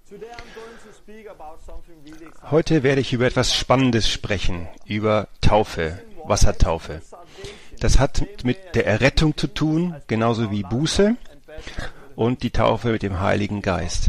Heute werde ich über etwas Spannendes sprechen, über Taufe, Wassertaufe. Das hat mit der Errettung zu tun, genauso wie Buße und die Taufe mit dem Heiligen Geist.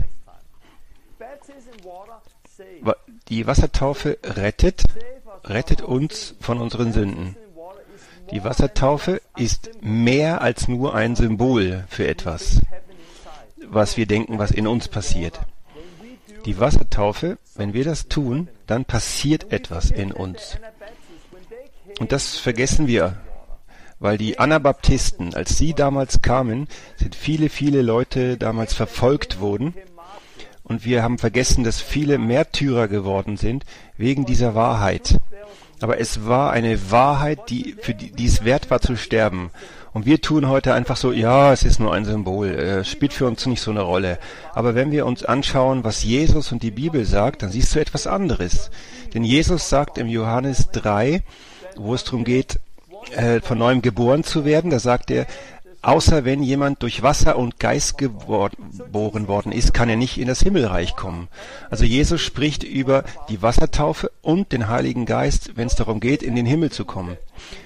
Die Wassertaufe rettet uns von unseren Sünden. Die Wassertaufe ist mehr als nur ein Symbol für etwas, was wir denken, was in uns passiert. Die Wassertaufe, wenn wir das tun, dann passiert etwas in uns. Und das vergessen wir, weil die Anabaptisten, als sie damals kamen, sind viele Leute damals verfolgt worden. Und wir haben vergessen, dass viele Märtyrer geworden sind wegen dieser Wahrheit. Aber es war eine Wahrheit, die es wert war zu sterben. Und wir tun heute einfach so, ja, es ist nur ein Symbol, spielt für uns nicht so eine Rolle. Aber wenn wir uns anschauen, was Jesus und die Bibel sagt, dann siehst du etwas anderes. Denn Jesus sagt im Johannes 3, wo es darum geht, von neuem geboren zu werden, da sagt er, außer wenn jemand durch Wasser und Geist geboren worden ist, kann er nicht in das Himmelreich kommen. Also Jesus spricht über die Wassertaufe und den Heiligen Geist, wenn es darum geht, in den Himmel zu kommen.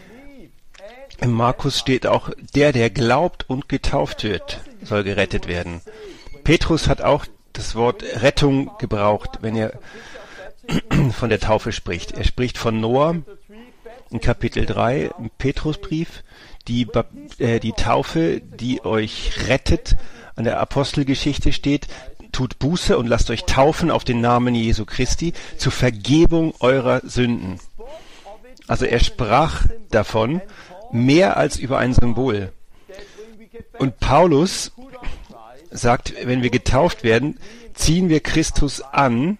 Im Markus steht auch, der glaubt und getauft wird, soll gerettet werden. Petrus hat auch das Wort Rettung gebraucht, wenn er von der Taufe spricht. Er spricht von Noah in Kapitel 3 im Petrusbrief, die Taufe, die euch rettet. An der Apostelgeschichte steht, tut Buße und lasst euch taufen auf den Namen Jesu Christi zur Vergebung eurer Sünden. Also er sprach davon, mehr als über ein Symbol. Und Paulus sagt, wenn wir getauft werden, ziehen wir Christus an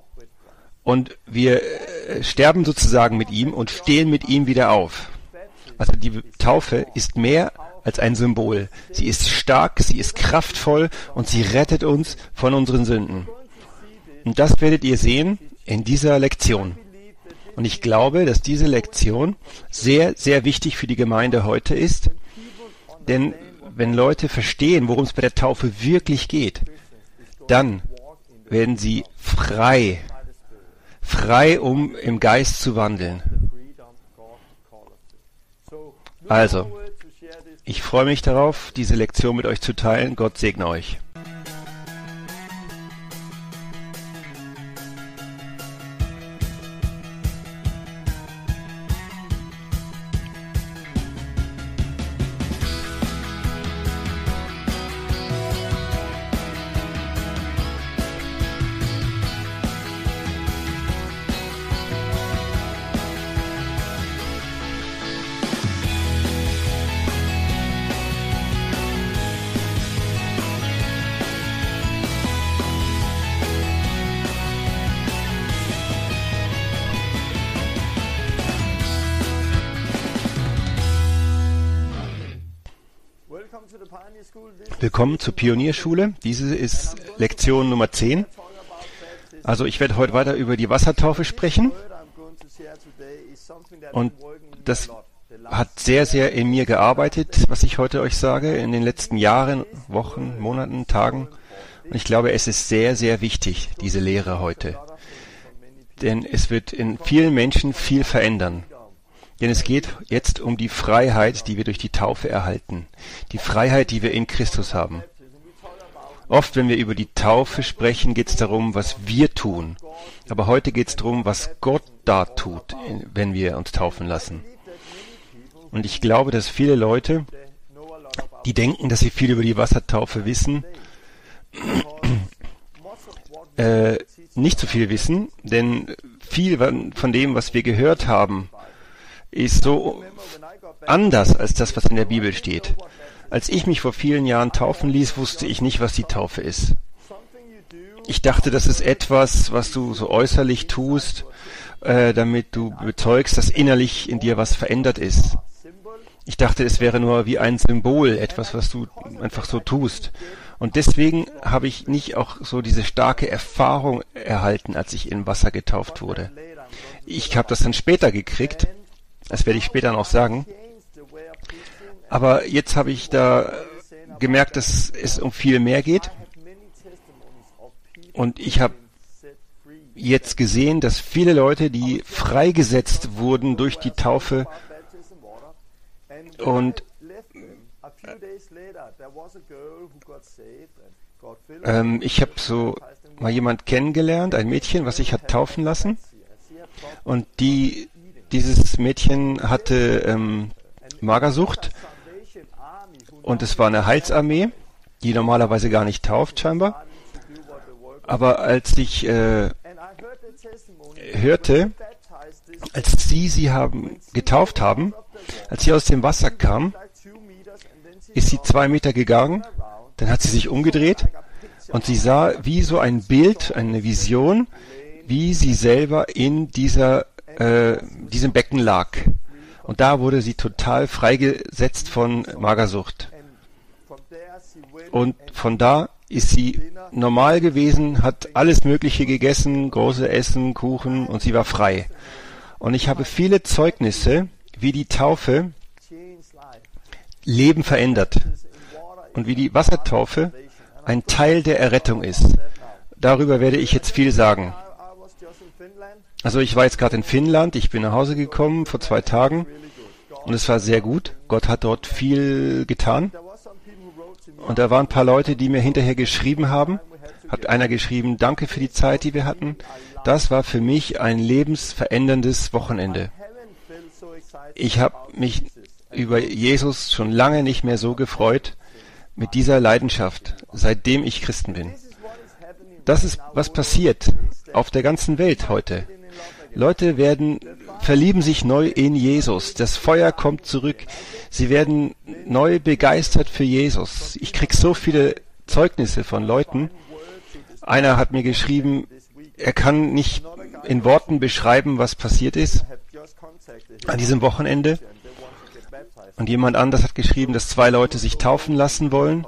und wir sterben sozusagen mit ihm und stehen mit ihm wieder auf. Also die Taufe ist mehr als ein Symbol. Sie ist stark, sie ist kraftvoll und sie rettet uns von unseren Sünden. Und das werdet ihr sehen in dieser Lektion. Und ich glaube, dass diese Lektion sehr, sehr wichtig für die Gemeinde heute ist. Denn wenn Leute verstehen, worum es bei der Taufe wirklich geht, dann werden sie frei, um im Geist zu wandeln. Also, ich freue mich darauf, diese Lektion mit euch zu teilen. Gott segne euch. Willkommen zur Pionierschule. Diese ist Lektion Nummer 10. Also ich werde heute weiter über die Wassertaufe sprechen. Und das hat sehr, sehr in mir gearbeitet, was ich heute euch sage, in den letzten Jahren, Wochen, Monaten, Tagen. Und ich glaube, es ist sehr, sehr wichtig, diese Lehre heute. Denn es wird in vielen Menschen viel verändern. Denn es geht jetzt um die Freiheit, die wir durch die Taufe erhalten. Die Freiheit, die wir in Christus haben. Oft, wenn wir über die Taufe sprechen, geht es darum, was wir tun. Aber heute geht es darum, was Gott da tut, wenn wir uns taufen lassen. Und ich glaube, dass viele Leute, die denken, dass sie viel über die Wassertaufe wissen, nicht so viel wissen, denn viel von dem, was wir gehört haben, ist so anders als das, was in der Bibel steht. Als ich mich vor vielen Jahren taufen ließ, wusste ich nicht, was die Taufe ist. Ich dachte, das ist etwas, was du so äußerlich tust, damit du bezeugst, dass innerlich in dir was verändert ist. Ich dachte, es wäre nur wie ein Symbol, etwas, was du einfach so tust. Und deswegen habe ich nicht auch so diese starke Erfahrung erhalten, als ich in Wasser getauft wurde. Ich habe das dann später gekriegt. Das werde ich später noch sagen. Aber jetzt habe ich da gemerkt, dass es um viel mehr geht. Und ich habe jetzt gesehen, dass viele Leute, die freigesetzt wurden durch die Taufe, und ich habe so mal jemand kennengelernt, ein Mädchen, was sich hat taufen lassen. Und dieses Mädchen hatte Magersucht. Und es war eine Heilsarmee, die normalerweise gar nicht tauft, scheinbar. Aber als ich hörte, als sie getauft haben, als sie aus dem Wasser kam, ist sie 2 Meter gegangen, dann hat sie sich umgedreht und sie sah wie so ein Bild, eine Vision, wie sie selber in diesem Becken lag. Und da wurde sie total freigesetzt von Magersucht. Und von da ist sie normal gewesen, hat alles Mögliche gegessen, große Essen, Kuchen, und sie war frei. Und ich habe viele Zeugnisse, wie die Taufe Leben verändert und wie die Wassertaufe ein Teil der Errettung ist. Darüber werde ich jetzt viel sagen. Also ich war jetzt gerade in Finnland, ich bin nach Hause gekommen vor 2 Tagen und es war sehr gut. Gott hat dort viel getan. Und da waren ein paar Leute, die mir hinterher geschrieben haben. Hat einer geschrieben, danke für die Zeit, die wir hatten. Das war für mich ein lebensveränderndes Wochenende. Ich habe mich über Jesus schon lange nicht mehr so gefreut, mit dieser Leidenschaft, seitdem ich Christen bin. Das ist, was passiert auf der ganzen Welt heute. Leute verlieben sich neu in Jesus. Das Feuer kommt zurück. Sie werden neu begeistert für Jesus. Ich krieg so viele Zeugnisse von Leuten. Einer hat mir geschrieben, er kann nicht in Worten beschreiben, was passiert ist an diesem Wochenende. Und jemand anders hat geschrieben, dass 2 Leute sich taufen lassen wollen.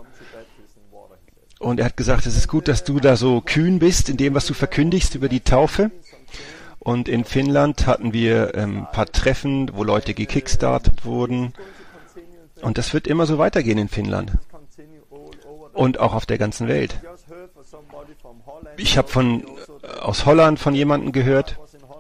Und er hat gesagt, es ist gut, dass du da so kühn bist in dem, was du verkündigst über die Taufe. Und in Finnland hatten wir ein paar Treffen, wo Leute gekickstartet wurden. Und das wird immer so weitergehen in Finnland. Und auch auf der ganzen Welt. Ich habe aus Holland von jemandem gehört.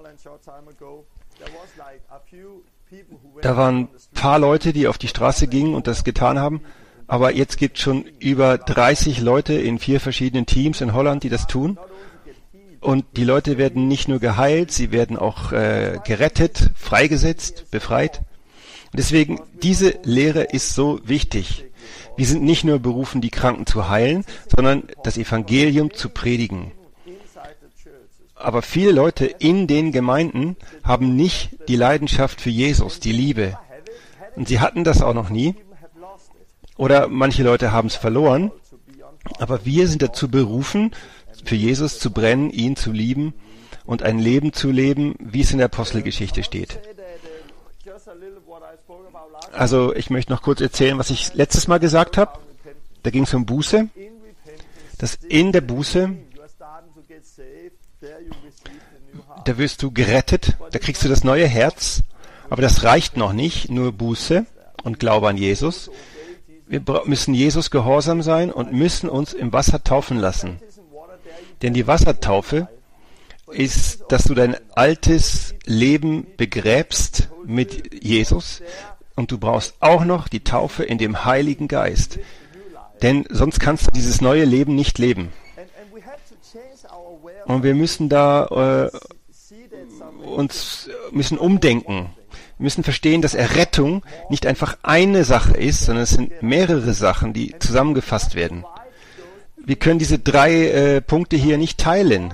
Da waren ein paar Leute, die auf die Straße gingen und das getan haben. Aber jetzt gibt es schon über 30 Leute in 4 verschiedenen Teams in Holland, die das tun. Und die Leute werden nicht nur geheilt, sie werden auch gerettet, freigesetzt, befreit. Und deswegen, diese Lehre ist so wichtig. Wir sind nicht nur berufen, die Kranken zu heilen, sondern das Evangelium zu predigen. Aber viele Leute in den Gemeinden haben nicht die Leidenschaft für Jesus, die Liebe. Und sie hatten das auch noch nie. Oder manche Leute haben es verloren. Aber wir sind dazu berufen, für Jesus zu brennen, ihn zu lieben und ein Leben zu leben, wie es in der Apostelgeschichte steht. Also ich möchte noch kurz erzählen, was ich letztes Mal gesagt habe. Da ging es um Buße. Dass in der Buße, da wirst du gerettet, da kriegst du das neue Herz. Aber das reicht noch nicht, nur Buße und Glaube an Jesus. Wir müssen Jesus gehorsam sein und müssen uns im Wasser taufen lassen. Denn die Wassertaufe ist, dass du dein altes Leben begräbst mit Jesus und du brauchst auch noch die Taufe in dem Heiligen Geist. Denn sonst kannst du dieses neue Leben nicht leben. Und wir müssen müssen umdenken. Wir müssen verstehen, dass Errettung nicht einfach eine Sache ist, sondern es sind mehrere Sachen, die zusammengefasst werden. Wir können diese 3 Punkte hier nicht teilen.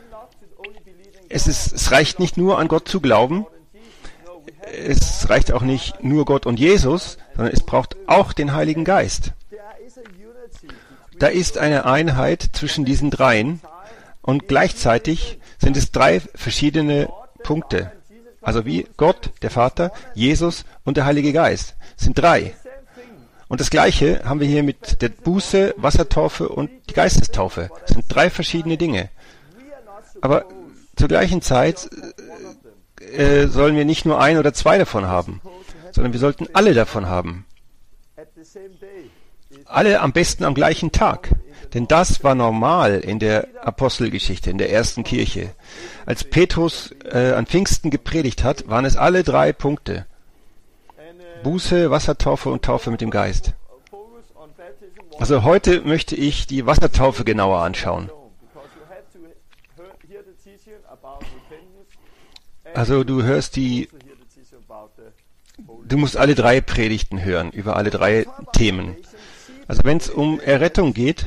Es reicht nicht nur an Gott zu glauben. Es reicht auch nicht nur Gott und Jesus, sondern es braucht auch den Heiligen Geist. Da ist eine Einheit zwischen diesen 3 und gleichzeitig sind es 3 verschiedene Punkte. Also wie Gott, der Vater, Jesus und der Heilige Geist. Es sind 3. Und das Gleiche haben wir hier mit der Buße, Wassertaufe und die Geistestaufe. Es sind 3 verschiedene Dinge. Aber zur gleichen Zeit sollen wir nicht nur 1 oder 2 davon haben, sondern wir sollten alle davon haben. Alle am besten am gleichen Tag. Denn das war normal in der Apostelgeschichte, in der ersten Kirche. Als Petrus an Pfingsten gepredigt hat, waren es alle 3 Punkte. Buße, Wassertaufe und Taufe mit dem Geist. Also heute möchte ich die Wassertaufe genauer anschauen. Also du musst alle 3 Predigten hören, über alle 3 Themen. Also wenn es um Errettung geht,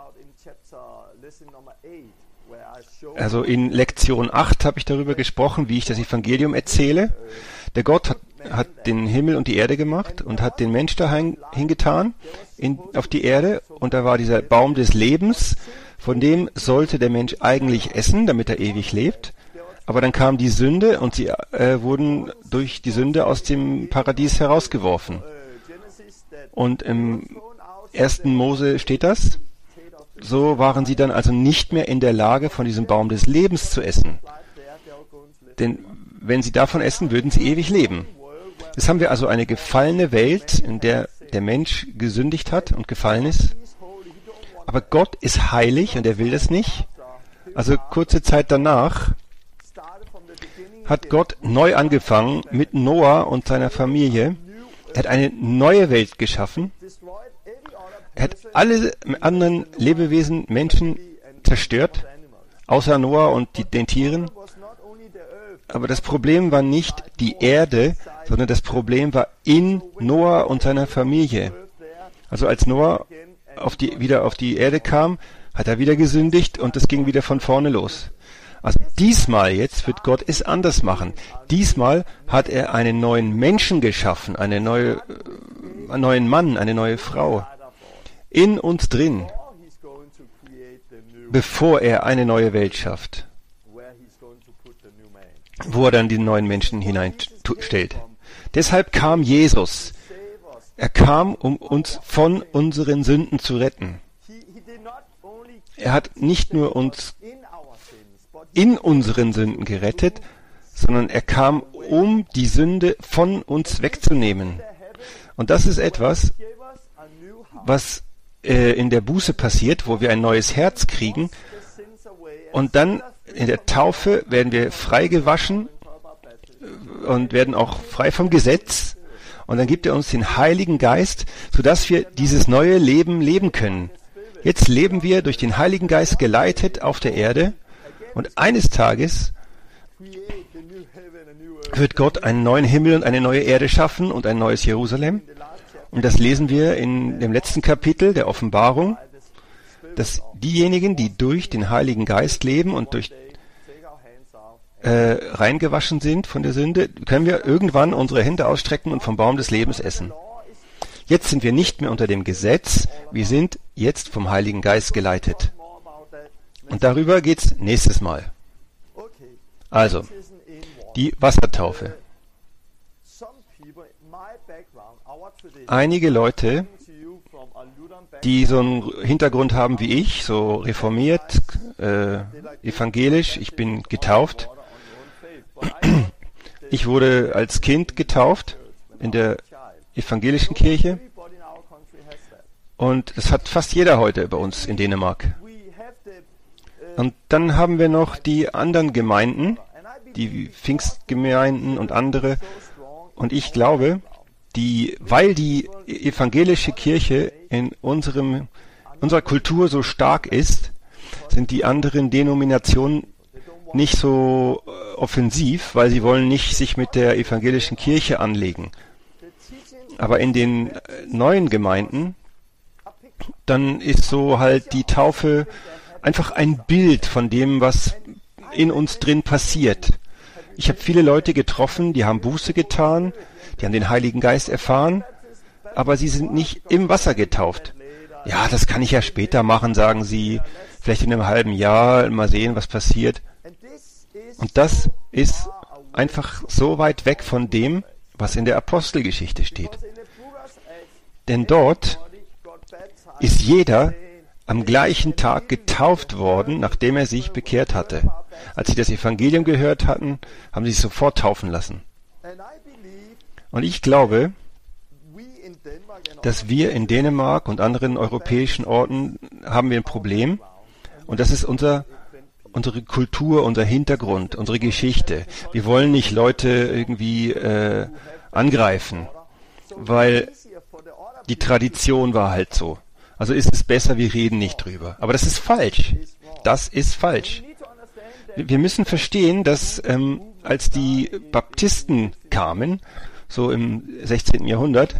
also in Lektion 8 habe ich darüber gesprochen, wie ich das Evangelium erzähle. Der Gott hat den Himmel und die Erde gemacht und hat den Mensch da hingetan auf die Erde. Und da war dieser Baum des Lebens, von dem sollte der Mensch eigentlich essen, damit er ewig lebt. Aber dann kam die Sünde und sie wurden durch die Sünde aus dem Paradies herausgeworfen. Und im 1. Mose steht das. So waren sie dann also nicht mehr in der Lage, von diesem Baum des Lebens zu essen. Denn wenn sie davon essen, würden sie ewig leben. Jetzt haben wir also eine gefallene Welt, in der der Mensch gesündigt hat und gefallen ist. Aber Gott ist heilig und er will das nicht. Also kurze Zeit danach hat Gott neu angefangen mit Noah und seiner Familie. Er hat eine neue Welt geschaffen. Er hat alle anderen Lebewesen, Menschen zerstört, außer Noah und den Tieren. Aber das Problem war nicht die Erde, sondern das Problem war in Noah und seiner Familie. Also als Noah wieder auf die Erde kam, hat er wieder gesündigt und es ging wieder von vorne los. Also diesmal jetzt wird Gott es anders machen. Diesmal hat er einen neuen Menschen geschaffen, einen neuen Mann, eine neue Frau. In uns drin, bevor er eine neue Welt schafft, wo er dann die neuen Menschen hineinstellt. Deshalb kam Jesus. Er kam, um uns von unseren Sünden zu retten. Er hat nicht nur uns in unseren Sünden gerettet, sondern er kam, um die Sünde von uns wegzunehmen. Und das ist etwas, was in der Buße passiert, wo wir ein neues Herz kriegen. Und dann in der Taufe werden wir frei gewaschen und werden auch frei vom Gesetz. Und dann gibt er uns den Heiligen Geist, sodass wir dieses neue Leben leben können. Jetzt leben wir durch den Heiligen Geist geleitet auf der Erde. Und eines Tages wird Gott einen neuen Himmel und eine neue Erde schaffen und ein neues Jerusalem. Und das lesen wir in dem letzten Kapitel der Offenbarung, dass diejenigen, die durch den Heiligen Geist leben und durch reingewaschen sind von der Sünde, können wir irgendwann unsere Hände ausstrecken und vom Baum des Lebens essen. Jetzt sind wir nicht mehr unter dem Gesetz, wir sind jetzt vom Heiligen Geist geleitet. Und darüber geht's nächstes Mal. Also, die Wassertaufe. Einige Leute, die so einen Hintergrund haben wie ich, so reformiert, evangelisch, ich bin getauft. Ich wurde als Kind getauft in der evangelischen Kirche und das hat fast jeder heute bei uns in Dänemark. Und dann haben wir noch die anderen Gemeinden, die Pfingstgemeinden und andere. Und ich glaube, weil die evangelische Kirche in unserer Kultur so stark ist, sind die anderen Denominationen nicht so offensiv, weil sie wollen nicht sich mit der evangelischen Kirche anlegen. Aber in den neuen Gemeinden, dann ist so halt die Taufe einfach ein Bild von dem, was in uns drin passiert. Ich habe viele Leute getroffen, die haben Buße getan, die haben den Heiligen Geist erfahren, aber sie sind nicht im Wasser getauft. Ja, das kann ich ja später machen, sagen sie, vielleicht in einem halben Jahr, mal sehen, was passiert. Und das ist einfach so weit weg von dem, was in der Apostelgeschichte steht. Denn dort ist jeder am gleichen Tag getauft worden, nachdem er sich bekehrt hatte. Als sie das Evangelium gehört hatten, haben sie sich sofort taufen lassen. Und ich glaube, dass wir in Dänemark und anderen europäischen Orten haben wir ein Problem. Und das ist unsere Kultur, unser Hintergrund, unsere Geschichte. Wir wollen nicht Leute irgendwie angreifen, weil die Tradition war halt so. Also ist es besser, wir reden nicht drüber. Aber das ist falsch. Das ist falsch. Wir müssen verstehen, dass als die Baptisten kamen, so im 16. Jahrhundert,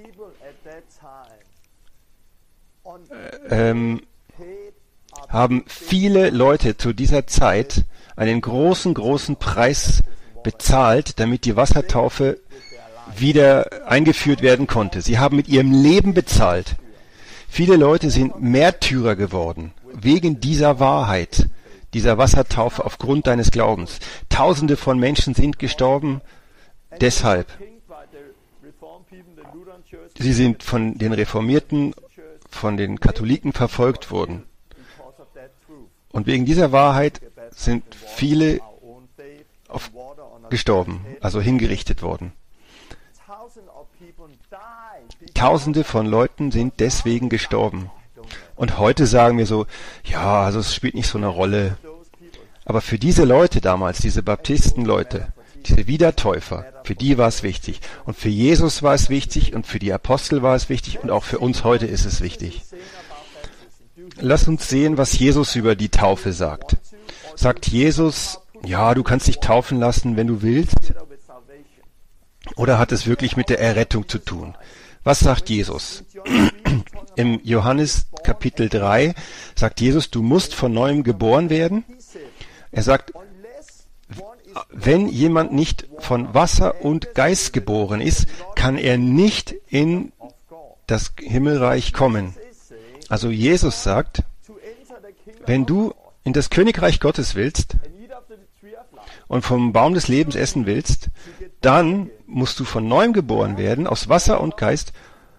haben viele Leute zu dieser Zeit einen großen, großen Preis bezahlt, damit die Wassertaufe wieder eingeführt werden konnte. Sie haben mit ihrem Leben bezahlt. Viele Leute sind Märtyrer geworden, wegen dieser Wahrheit, dieser Wassertaufe aufgrund deines Glaubens. Tausende von Menschen sind gestorben deshalb. Sie sind von den Reformierten, von den Katholiken verfolgt worden. Und wegen dieser Wahrheit sind viele gestorben, also hingerichtet worden. Tausende von Leuten sind deswegen gestorben. Und heute sagen wir so, ja, also es spielt nicht so eine Rolle. Aber für diese Leute damals, diese Baptistenleute, diese Wiedertäufer, für die war es wichtig. Und für Jesus war es wichtig und für die Apostel war es wichtig und auch für uns heute ist es wichtig. Lass uns sehen, was Jesus über die Taufe sagt. Sagt Jesus, ja, du kannst dich taufen lassen, wenn du willst? Oder hat es wirklich mit der Errettung zu tun? Was sagt Jesus? Im Johannes Kapitel 3 sagt Jesus, du musst von neuem geboren werden. Er sagt, wenn jemand nicht von Wasser und Geist geboren ist, kann er nicht in das Himmelreich kommen. Also Jesus sagt, wenn du in das Königreich Gottes willst und vom Baum des Lebens essen willst, dann musst du von neuem geboren werden, aus Wasser und Geist,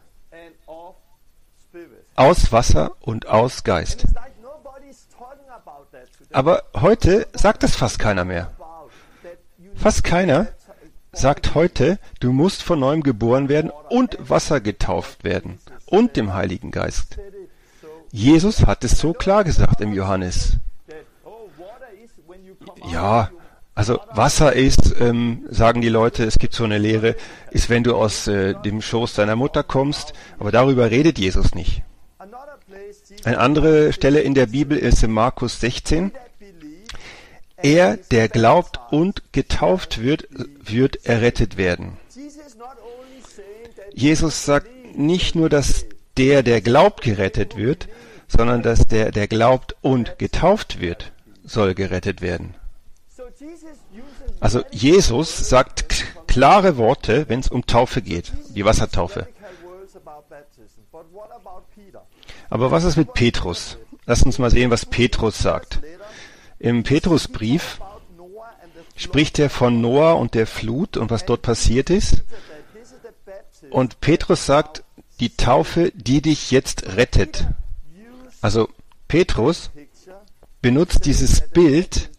aus Wasser und aus Geist. Aber heute sagt das fast keiner mehr. Fast keiner sagt heute, du musst von neuem geboren werden und Wasser getauft werden und dem Heiligen Geist. Jesus hat es so klar gesagt im Johannes. Ja, also Wasser ist, sagen die Leute, es gibt so eine Lehre, ist, wenn du aus dem Schoß deiner Mutter kommst, aber darüber redet Jesus nicht. Eine andere Stelle in der Bibel ist in Markus 16. Er, der glaubt und getauft wird, wird errettet werden. Jesus sagt nicht nur, dass der glaubt, gerettet wird, sondern dass der glaubt und getauft wird, soll gerettet werden. Also Jesus sagt klare Worte, wenn es um Taufe geht, die Wassertaufe. Aber was ist mit Petrus? Lass uns mal sehen, was Petrus sagt. Im Petrusbrief spricht er von Noah und der Flut und was dort passiert ist. Und Petrus sagt, die Taufe, die dich jetzt rettet. Also Petrus benutzt dieses Bild,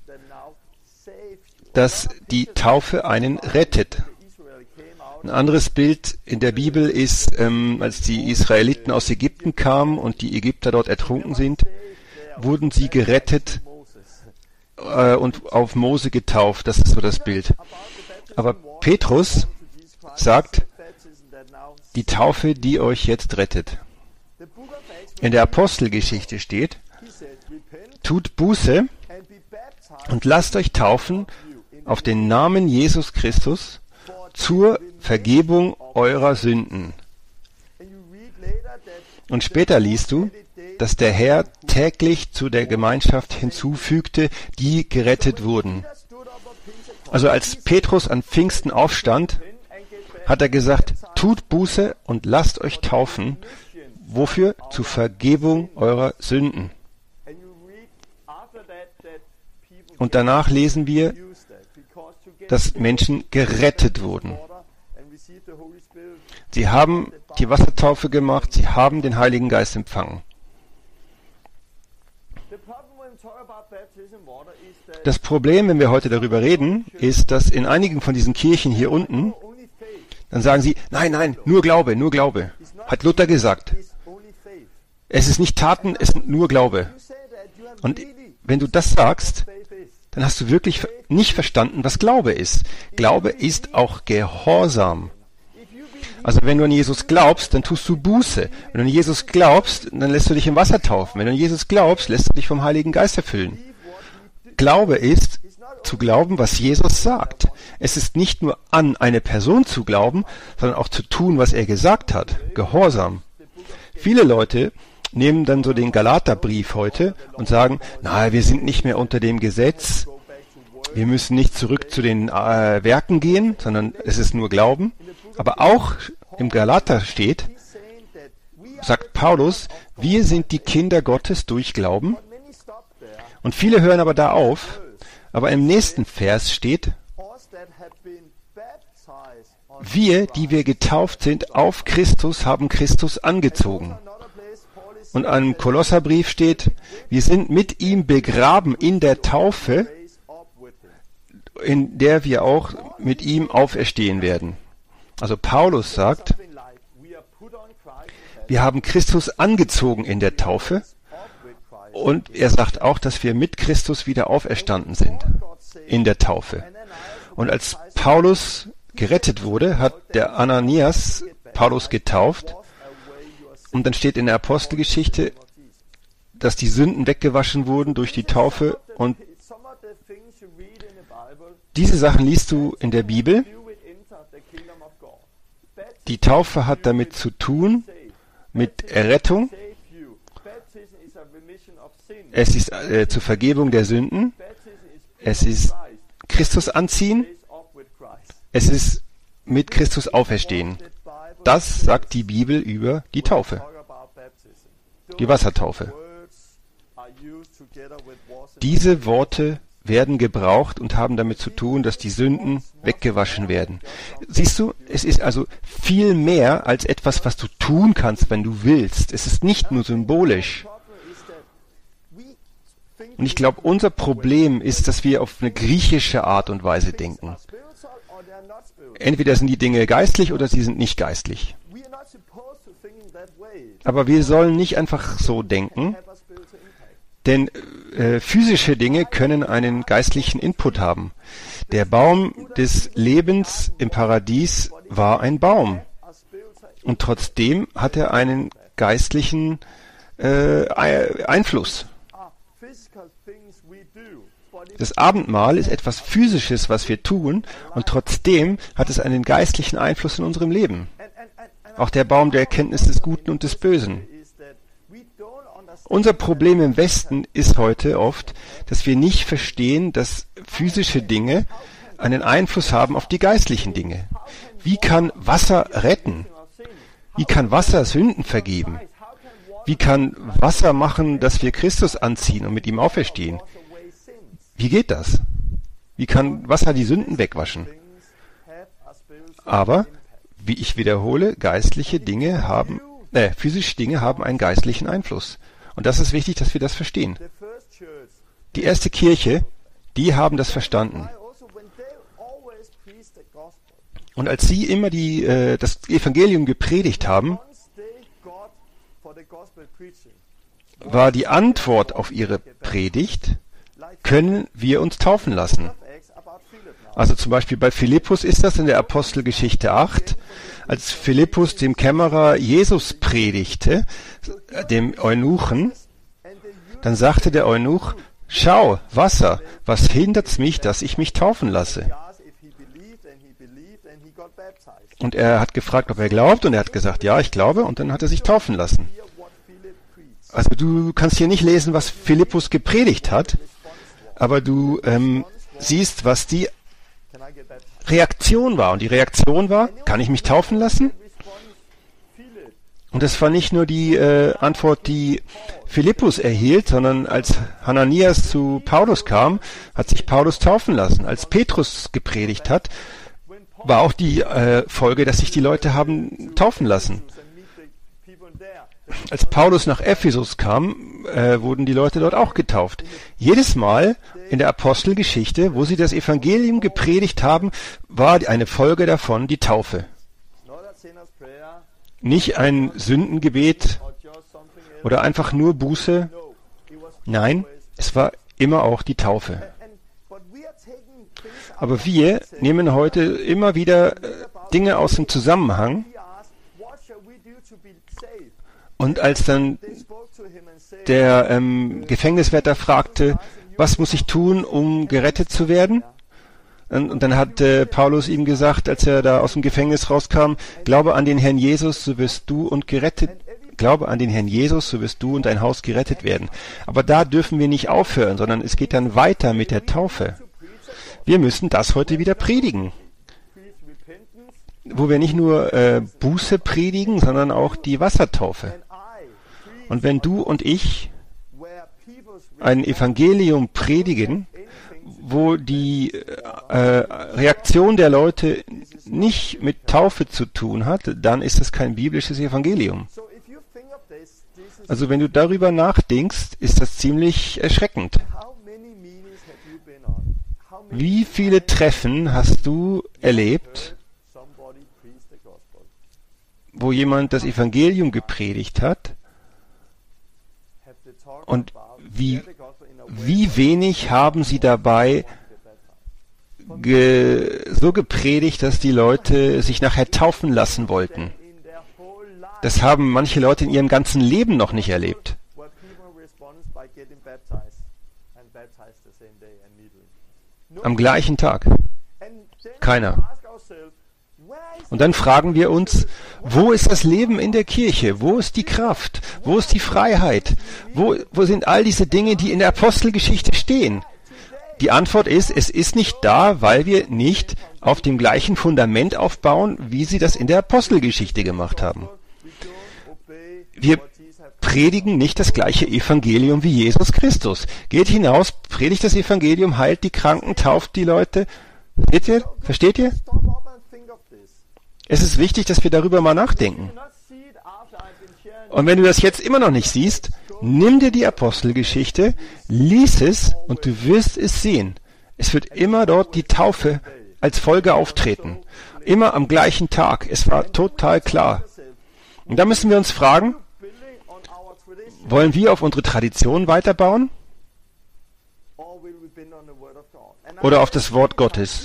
dass die Taufe einen rettet. Ein anderes Bild in der Bibel ist, als die Israeliten aus Ägypten kamen und die Ägypter dort ertrunken sind, wurden sie gerettet und auf Mose getauft. Das ist so das Bild. Aber Petrus sagt, die Taufe, die euch jetzt rettet. In der Apostelgeschichte steht, tut Buße und lasst euch taufen auf den Namen Jesus Christus zur Vergebung eurer Sünden. Und später liest du, dass der Herr täglich zu der Gemeinschaft hinzufügte, die gerettet wurden. Also als Petrus an Pfingsten aufstand, hat er gesagt, tut Buße und lasst euch taufen. Wofür? Zur Vergebung eurer Sünden. Und danach lesen wir, dass Menschen gerettet wurden. Sie haben die Wassertaufe gemacht, sie haben den Heiligen Geist empfangen. Das Problem, wenn wir heute darüber reden, ist, dass in einigen von diesen Kirchen hier unten Dann sagen sie, nein, nein, nur Glaube, nur Glaube. Hat Luther gesagt. Es ist nicht Taten, es ist nur Glaube. Und wenn du das sagst, dann hast du wirklich nicht verstanden, was Glaube ist. Glaube ist auch Gehorsam. Also wenn du an Jesus glaubst, dann tust du Buße. Wenn du an Jesus glaubst, dann lässt du dich im Wasser taufen. Wenn du an Jesus glaubst, lässt du dich vom Heiligen Geist erfüllen. Glaube ist, zu glauben, was Jesus sagt. Es ist nicht nur an eine Person zu glauben, sondern auch zu tun, was er gesagt hat. Gehorsam. Viele Leute nehmen dann so den Galaterbrief heute und sagen, na, wir sind nicht mehr unter dem Gesetz, wir müssen nicht zurück zu den Werken gehen, sondern es ist nur Glauben. Aber auch im Galater steht, sagt Paulus, wir sind die Kinder Gottes durch Glauben. Und viele hören aber da auf. Aber im nächsten Vers steht, wir, die wir getauft sind auf Christus, haben Christus angezogen. Und am Kolosserbrief steht, wir sind mit ihm begraben in der Taufe, in der wir auch mit ihm auferstehen werden. Also Paulus sagt, wir haben Christus angezogen in der Taufe und er sagt auch, dass wir mit Christus wieder auferstanden sind in der Taufe. Und als Paulus gerettet wurde, hat der Ananias Paulus getauft und dann steht in der Apostelgeschichte, dass die Sünden weggewaschen wurden durch die Taufe und diese Sachen liest du in der Bibel. Die Taufe hat damit zu tun, mit Errettung. Es ist zur Vergebung der Sünden. Es ist Christus anziehen. Es ist mit Christus auferstehen. Das sagt die Bibel über die Taufe. Die Wassertaufe. Diese Worte werden gebraucht und haben damit zu tun, dass die Sünden weggewaschen werden. Siehst du, es ist also viel mehr als etwas, was du tun kannst, wenn du willst. Es ist nicht nur symbolisch. Und ich glaube, unser Problem ist, dass wir auf eine griechische Art und Weise denken. Entweder sind die Dinge geistlich oder sie sind nicht geistlich. Aber wir sollen nicht einfach so denken, denn physische Dinge können einen geistlichen Input haben. Der Baum des Lebens im Paradies war ein Baum. Und trotzdem hat er einen geistlichen Einfluss. Das Abendmahl ist etwas Physisches, was wir tun, und trotzdem hat es einen geistlichen Einfluss in unserem Leben. Auch der Baum der Erkenntnis des Guten und des Bösen. Unser Problem im Westen ist heute oft, dass wir nicht verstehen, dass physische Dinge einen Einfluss haben auf die geistlichen Dinge. Wie kann Wasser retten? Wie kann Wasser Sünden vergeben? Wie kann Wasser machen, dass wir Christus anziehen und mit ihm auferstehen? Wie geht das? Wie kann Wasser die Sünden wegwaschen? Aber, wie ich wiederhole, physische Dinge haben einen geistlichen Einfluss. Und das ist wichtig, dass wir das verstehen. Die erste Kirche, die haben das verstanden. Und als sie immer das Evangelium gepredigt haben, war die Antwort auf ihre Predigt, können wir uns taufen lassen. Also zum Beispiel bei Philippus ist das in der Apostelgeschichte 8, als Philippus dem Kämmerer Jesus predigte, dem Eunuchen, dann sagte der Eunuch, schau, Wasser, was hindert's mich, dass ich mich taufen lasse? Und er hat gefragt, ob er glaubt, und er hat gesagt, ja, ich glaube, und dann hat er sich taufen lassen. Also du kannst hier nicht lesen, was Philippus gepredigt hat, aber du siehst, was die Reaktion war. Und die Reaktion war, kann ich mich taufen lassen? Und das war nicht nur die Antwort, die Philippus erhielt, sondern als Hananias zu Paulus kam, hat sich Paulus taufen lassen. Als Petrus gepredigt hat, war auch die Folge, dass sich die Leute haben taufen lassen. Als Paulus nach Ephesus kam, wurden die Leute dort auch getauft. Jedes Mal in der Apostelgeschichte, wo sie das Evangelium gepredigt haben, war eine Folge davon die Taufe. Nicht ein Sündengebet oder einfach nur Buße. Nein, es war immer auch die Taufe. Aber wir nehmen heute immer wieder Dinge aus dem Zusammenhang. Und als dann der Gefängniswärter fragte, was muss ich tun, um gerettet zu werden? Und dann hat Paulus ihm gesagt, als er da aus dem Gefängnis rauskam, glaube an den Herrn Jesus, so wirst du und gerettet. Glaube an den Herrn Jesus, so wirst du und dein Haus gerettet werden. Aber da dürfen wir nicht aufhören, sondern es geht dann weiter mit der Taufe. Wir müssen das heute wieder predigen. Wo wir nicht nur Buße predigen, sondern auch die Wassertaufe. Und wenn du und ich ein Evangelium predigen, wo die Reaktion der Leute nicht mit Taufe zu tun hat, dann ist es kein biblisches Evangelium. Also wenn du darüber nachdenkst, ist das ziemlich erschreckend. Wie viele Treffen hast du erlebt, wo jemand das Evangelium gepredigt hat und wie wenig haben sie dabei so gepredigt, dass die Leute sich nachher taufen lassen wollten? Das haben manche Leute in ihrem ganzen Leben noch nicht erlebt. Am gleichen Tag. Keiner. Und dann fragen wir uns, wo ist das Leben in der Kirche? Wo ist die Kraft? Wo ist die Freiheit? Wo sind all diese Dinge, die in der Apostelgeschichte stehen? Die Antwort ist, es ist nicht da, weil wir nicht auf dem gleichen Fundament aufbauen, wie sie das in der Apostelgeschichte gemacht haben. Wir predigen nicht das gleiche Evangelium wie Jesus Christus. Geht hinaus, predigt das Evangelium, heilt die Kranken, tauft die Leute. Seht ihr? Versteht ihr? Es ist wichtig, dass wir darüber mal nachdenken. Und wenn du das jetzt immer noch nicht siehst, nimm dir die Apostelgeschichte, lies es und du wirst es sehen. Es wird immer dort die Taufe als Folge auftreten. Immer am gleichen Tag. Es war total klar. Und da müssen wir uns fragen, wollen wir auf unsere Tradition weiterbauen? Oder auf das Wort Gottes?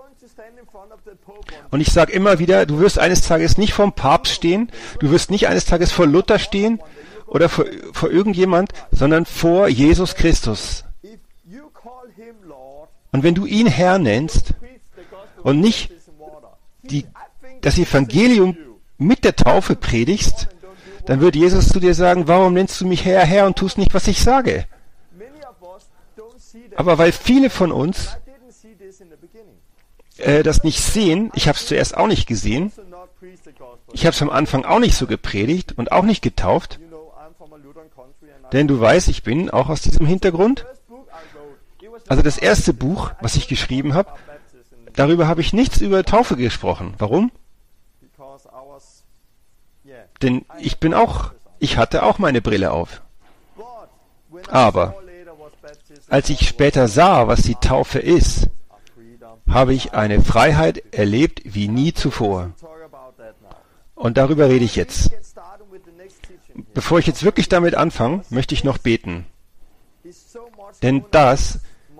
Und ich sage immer wieder, du wirst eines Tages nicht vom Papst stehen, du wirst nicht eines Tages vor Luther stehen oder vor irgendjemand, sondern vor Jesus Christus. Und wenn du ihn Herr nennst und nicht das Evangelium mit der Taufe predigst, dann wird Jesus zu dir sagen, warum nennst du mich Herr, Herr und tust nicht, was ich sage? Aber weil viele von uns das nicht sehen, ich habe es zuerst auch nicht gesehen, ich habe es am Anfang auch nicht so gepredigt und auch nicht getauft, denn du weißt, ich bin auch aus diesem Hintergrund. Also das erste Buch, was ich geschrieben habe, darüber habe ich nichts über Taufe gesprochen. Warum? Denn ich hatte auch meine Brille auf. Aber als ich später sah, was die Taufe ist, habe ich eine Freiheit erlebt wie nie zuvor. Und darüber rede ich jetzt. Bevor ich jetzt wirklich damit anfange, möchte ich noch beten. Denn das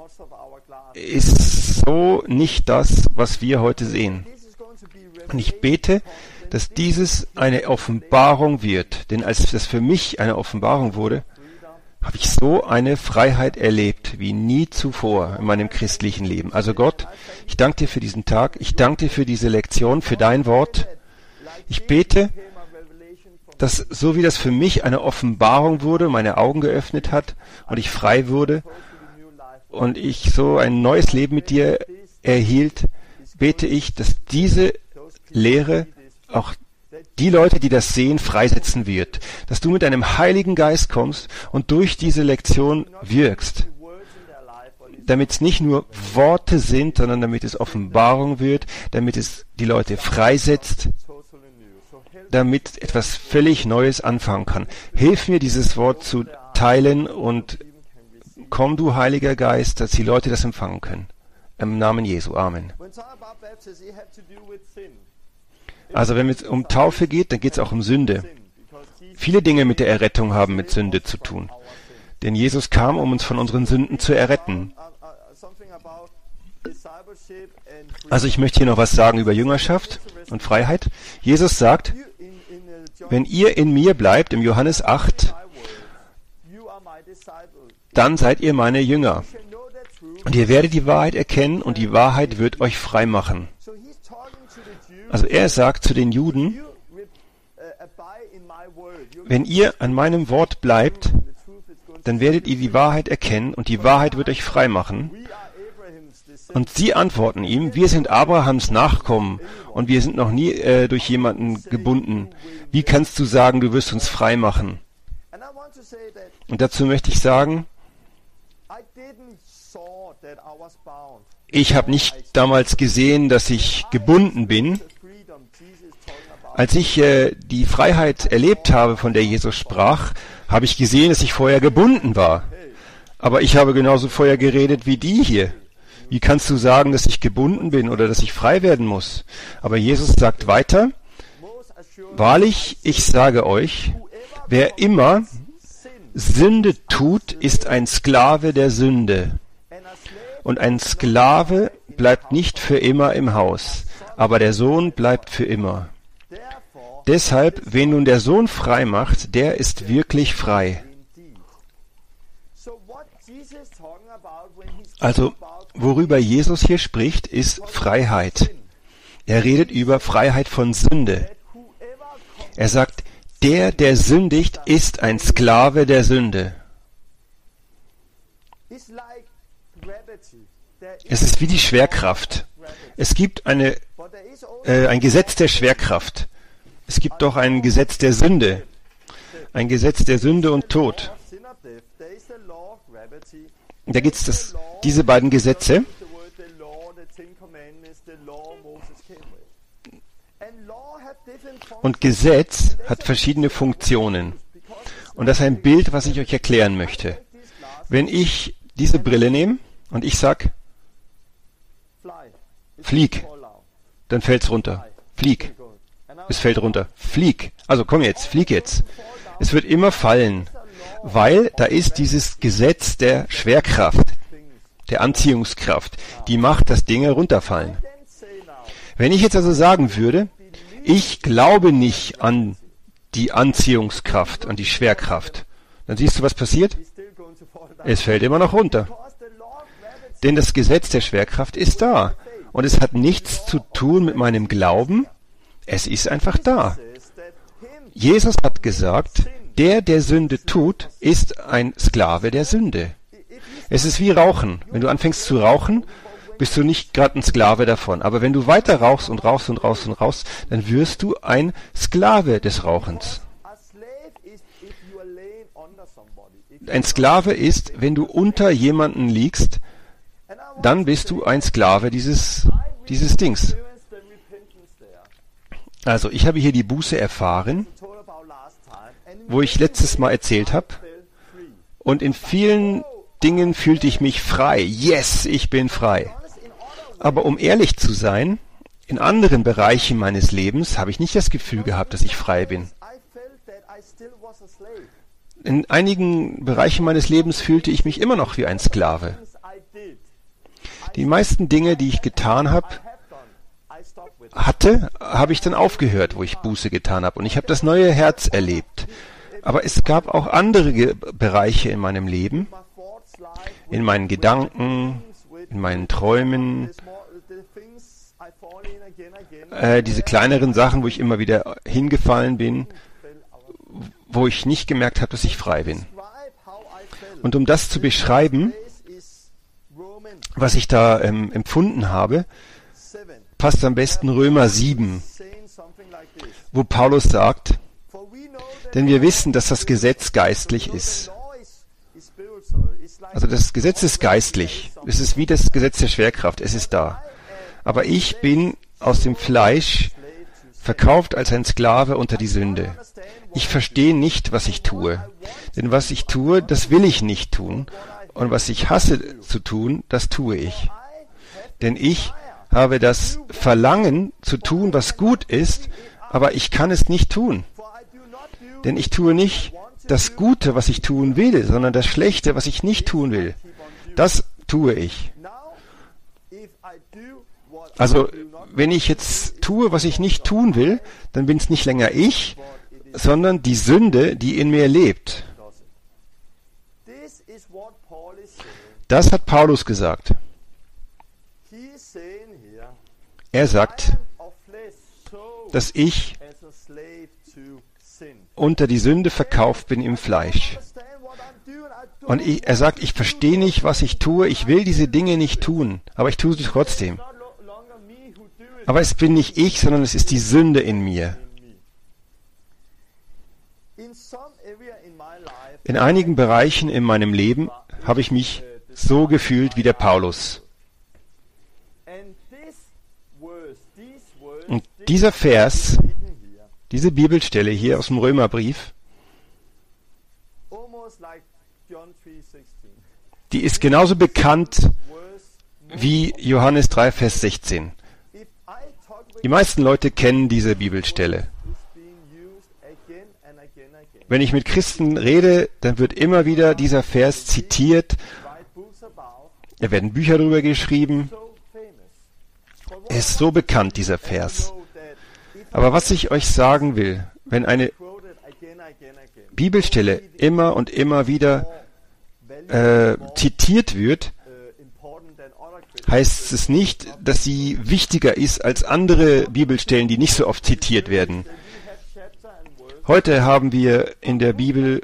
ist so nicht das, was wir heute sehen. Und ich bete, dass dieses eine Offenbarung wird. Denn als das für mich eine Offenbarung wurde, habe ich so eine Freiheit erlebt wie nie zuvor in meinem christlichen Leben. Also Gott, ich danke dir für diesen Tag, ich danke dir für diese Lektion, für dein Wort. Ich bete, dass so wie das für mich eine Offenbarung wurde, meine Augen geöffnet hat und ich frei wurde und ich so ein neues Leben mit dir erhielt, bete ich, dass diese Lehre auch die Leute, die das sehen, freisetzen wird. Dass du mit deinem Heiligen Geist kommst und durch diese Lektion wirkst. Damit es nicht nur Worte sind, sondern damit es Offenbarung wird, damit es die Leute freisetzt, damit etwas völlig Neues anfangen kann. Hilf mir, dieses Wort zu teilen und komm, du Heiliger Geist, dass die Leute das empfangen können. Im Namen Jesu. Amen. Also wenn es um Taufe geht, dann geht es auch um Sünde. Viele Dinge mit der Errettung haben mit Sünde zu tun. Denn Jesus kam, um uns von unseren Sünden zu erretten. Also ich möchte hier noch was sagen über Jüngerschaft und Freiheit. Jesus sagt, wenn ihr in mir bleibt, im Johannes 8, dann seid ihr meine Jünger. Und ihr werdet die Wahrheit erkennen und die Wahrheit wird euch frei machen. Also er sagt zu den Juden, wenn ihr an meinem Wort bleibt, dann werdet ihr die Wahrheit erkennen und die Wahrheit wird euch frei machen. Und sie antworten ihm, wir sind Abrahams Nachkommen und wir sind noch nie durch jemanden gebunden. Wie kannst du sagen, du wirst uns frei machen? Und dazu möchte ich sagen, ich habe nicht damals gesehen, dass ich gebunden bin. Als ich die Freiheit erlebt habe, von der Jesus sprach, habe ich gesehen, dass ich vorher gebunden war. Aber ich habe genauso vorher geredet wie die hier. Wie kannst du sagen, dass ich gebunden bin oder dass ich frei werden muss? Aber Jesus sagt weiter, wahrlich, ich sage euch, wer immer Sünde tut, ist ein Sklave der Sünde. Und ein Sklave bleibt nicht für immer im Haus, aber der Sohn bleibt für immer. Deshalb, wen nun der Sohn frei macht, der ist wirklich frei. Also, worüber Jesus hier spricht, ist Freiheit. Er redet über Freiheit von Sünde. Er sagt, der sündigt, ist ein Sklave der Sünde. Es ist wie die Schwerkraft. Es gibt ein Gesetz der Schwerkraft. Es gibt doch ein Gesetz der Sünde. Ein Gesetz der Sünde und Tod. Da gibt es diese beiden Gesetze. Und Gesetz hat verschiedene Funktionen. Und das ist ein Bild, was ich euch erklären möchte. Wenn ich diese Brille nehme und ich sag, flieg, dann fällt's runter. Flieg. Es fällt runter. Flieg. Also komm jetzt, flieg jetzt. Es wird immer fallen, weil da ist dieses Gesetz der Schwerkraft, der Anziehungskraft, die macht, dass Dinge runterfallen. Wenn ich jetzt also sagen würde, ich glaube nicht an die Anziehungskraft, an die Schwerkraft, dann siehst du, was passiert? Es fällt immer noch runter. Denn das Gesetz der Schwerkraft ist da. Und es hat nichts zu tun mit meinem Glauben. Es ist einfach da. Jesus hat gesagt, der Sünde tut, ist ein Sklave der Sünde. Es ist wie Rauchen. Wenn du anfängst zu rauchen, bist du nicht gerade ein Sklave davon. Aber wenn du weiter rauchst und rauchst und rauchst und rauchst, dann wirst du ein Sklave des Rauchens. Ein Sklave ist, wenn du unter jemanden liegst, dann bist du ein Sklave dieses Dings. Also, ich habe hier die Buße erfahren, wo ich letztes Mal erzählt habe. Und in vielen Dingen fühlte ich mich frei. Yes, ich bin frei. Aber um ehrlich zu sein, in anderen Bereichen meines Lebens habe ich nicht das Gefühl gehabt, dass ich frei bin. In einigen Bereichen meines Lebens fühlte ich mich immer noch wie ein Sklave. Die meisten Dinge, die ich getan habe, habe ich dann aufgehört, wo ich Buße getan habe. Und ich habe das neue Herz erlebt. Aber es gab auch andere Bereiche in meinem Leben, in meinen Gedanken, in meinen Träumen, diese kleineren Sachen, wo ich immer wieder hingefallen bin, wo ich nicht gemerkt habe, dass ich frei bin. Und um das zu beschreiben, was ich da empfunden habe, passt am besten Römer 7, wo Paulus sagt, denn wir wissen, dass das Gesetz geistlich ist. Also das Gesetz ist geistlich. Es ist wie das Gesetz der Schwerkraft. Es ist da. Aber ich bin aus dem Fleisch verkauft als ein Sklave unter die Sünde. Ich verstehe nicht, was ich tue. Denn was ich tue, das will ich nicht tun. Und was ich hasse zu tun, das tue ich. Denn ich habe das Verlangen zu tun, was gut ist, aber ich kann es nicht tun. Denn ich tue nicht das Gute, was ich tun will, sondern das Schlechte, was ich nicht tun will. Das tue ich. Also, wenn ich jetzt tue, was ich nicht tun will, dann bin es nicht länger ich, sondern die Sünde, die in mir lebt. Das hat Paulus gesagt. Er sagt, dass ich unter die Sünde verkauft bin im Fleisch. Und er sagt, ich verstehe nicht, was ich tue, ich will diese Dinge nicht tun, aber ich tue sie trotzdem. Aber es bin nicht ich, sondern es ist die Sünde in mir. In einigen Bereichen in meinem Leben habe ich mich so gefühlt wie der Paulus. Und dieser Vers, diese Bibelstelle hier aus dem Römerbrief, die ist genauso bekannt wie Johannes 3, Vers 16. Die meisten Leute kennen diese Bibelstelle. Wenn ich mit Christen rede, dann wird immer wieder dieser Vers zitiert. Da werden Bücher darüber geschrieben. Er ist so bekannt, dieser Vers. Aber was ich euch sagen will, wenn eine Bibelstelle immer und immer wieder zitiert wird, heißt es nicht, dass sie wichtiger ist als andere Bibelstellen, die nicht so oft zitiert werden. Heute haben wir in der Bibel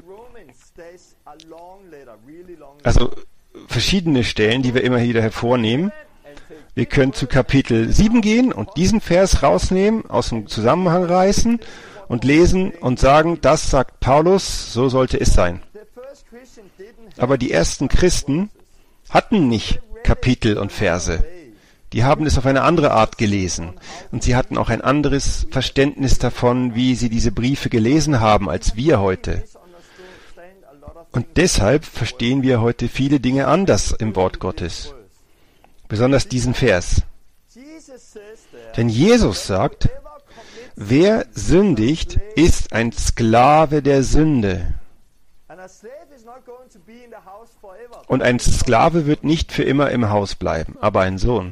also verschiedene Stellen, die wir immer wieder hervornehmen. Wir können zu Kapitel 7 gehen und diesen Vers rausnehmen, aus dem Zusammenhang reißen und lesen und sagen, das sagt Paulus, so sollte es sein. Aber die ersten Christen hatten nicht Kapitel und Verse. Die haben es auf eine andere Art gelesen. Und sie hatten auch ein anderes Verständnis davon, wie sie diese Briefe gelesen haben, als wir heute. Und deshalb verstehen wir heute viele Dinge anders im Wort Gottes. Besonders diesen Vers. Denn Jesus sagt, wer sündigt, ist ein Sklave der Sünde. Und ein Sklave wird nicht für immer im Haus bleiben, aber ein Sohn.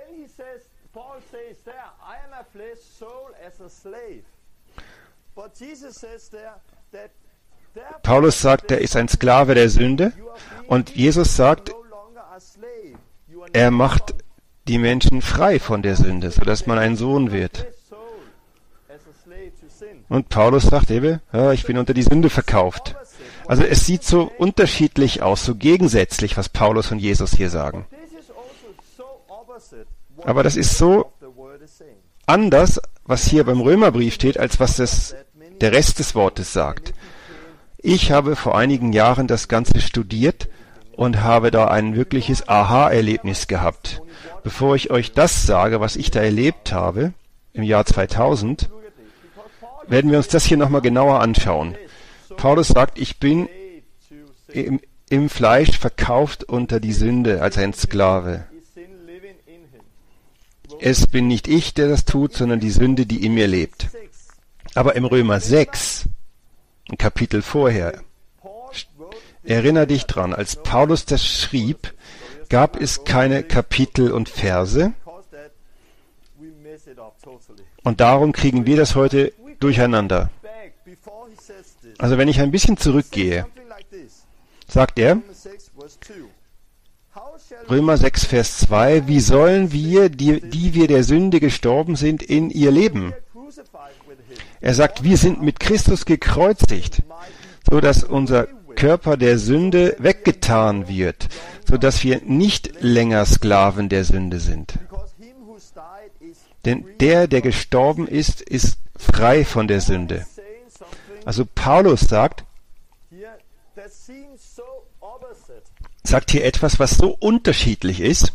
Paulus sagt, er ist ein Sklave der Sünde und Jesus sagt, er macht die Menschen frei von der Sünde, sodass man ein Sohn wird. Und Paulus sagt eben, ja, ich bin unter die Sünde verkauft. Also es sieht so unterschiedlich aus, so gegensätzlich, was Paulus und Jesus hier sagen. Aber das ist so anders, was hier beim Römerbrief steht, als was der Rest des Wortes sagt. Ich habe vor einigen Jahren das Ganze studiert und habe da ein wirkliches Aha-Erlebnis gehabt. Bevor ich euch das sage, was ich da erlebt habe, im Jahr 2000, werden wir uns das hier nochmal genauer anschauen. Paulus sagt, ich bin im Fleisch verkauft unter die Sünde als ein Sklave. Es bin nicht ich, der das tut, sondern die Sünde, die in mir lebt. Aber im Römer 6, ein Kapitel vorher, erinnere dich dran, als Paulus das schrieb, gab es keine Kapitel und Verse. Und darum kriegen wir das heute durcheinander. Also wenn ich ein bisschen zurückgehe, sagt er, Römer 6, Vers 2, wie sollen wir, die wir der Sünde gestorben sind, in ihr leben? Er sagt, wir sind mit Christus gekreuzigt, so dass unser Körper der Sünde weggetan wird, so dass wir nicht länger Sklaven der Sünde sind. Denn der gestorben ist, ist frei von der Sünde. Also Paulus sagt hier etwas, was so unterschiedlich ist,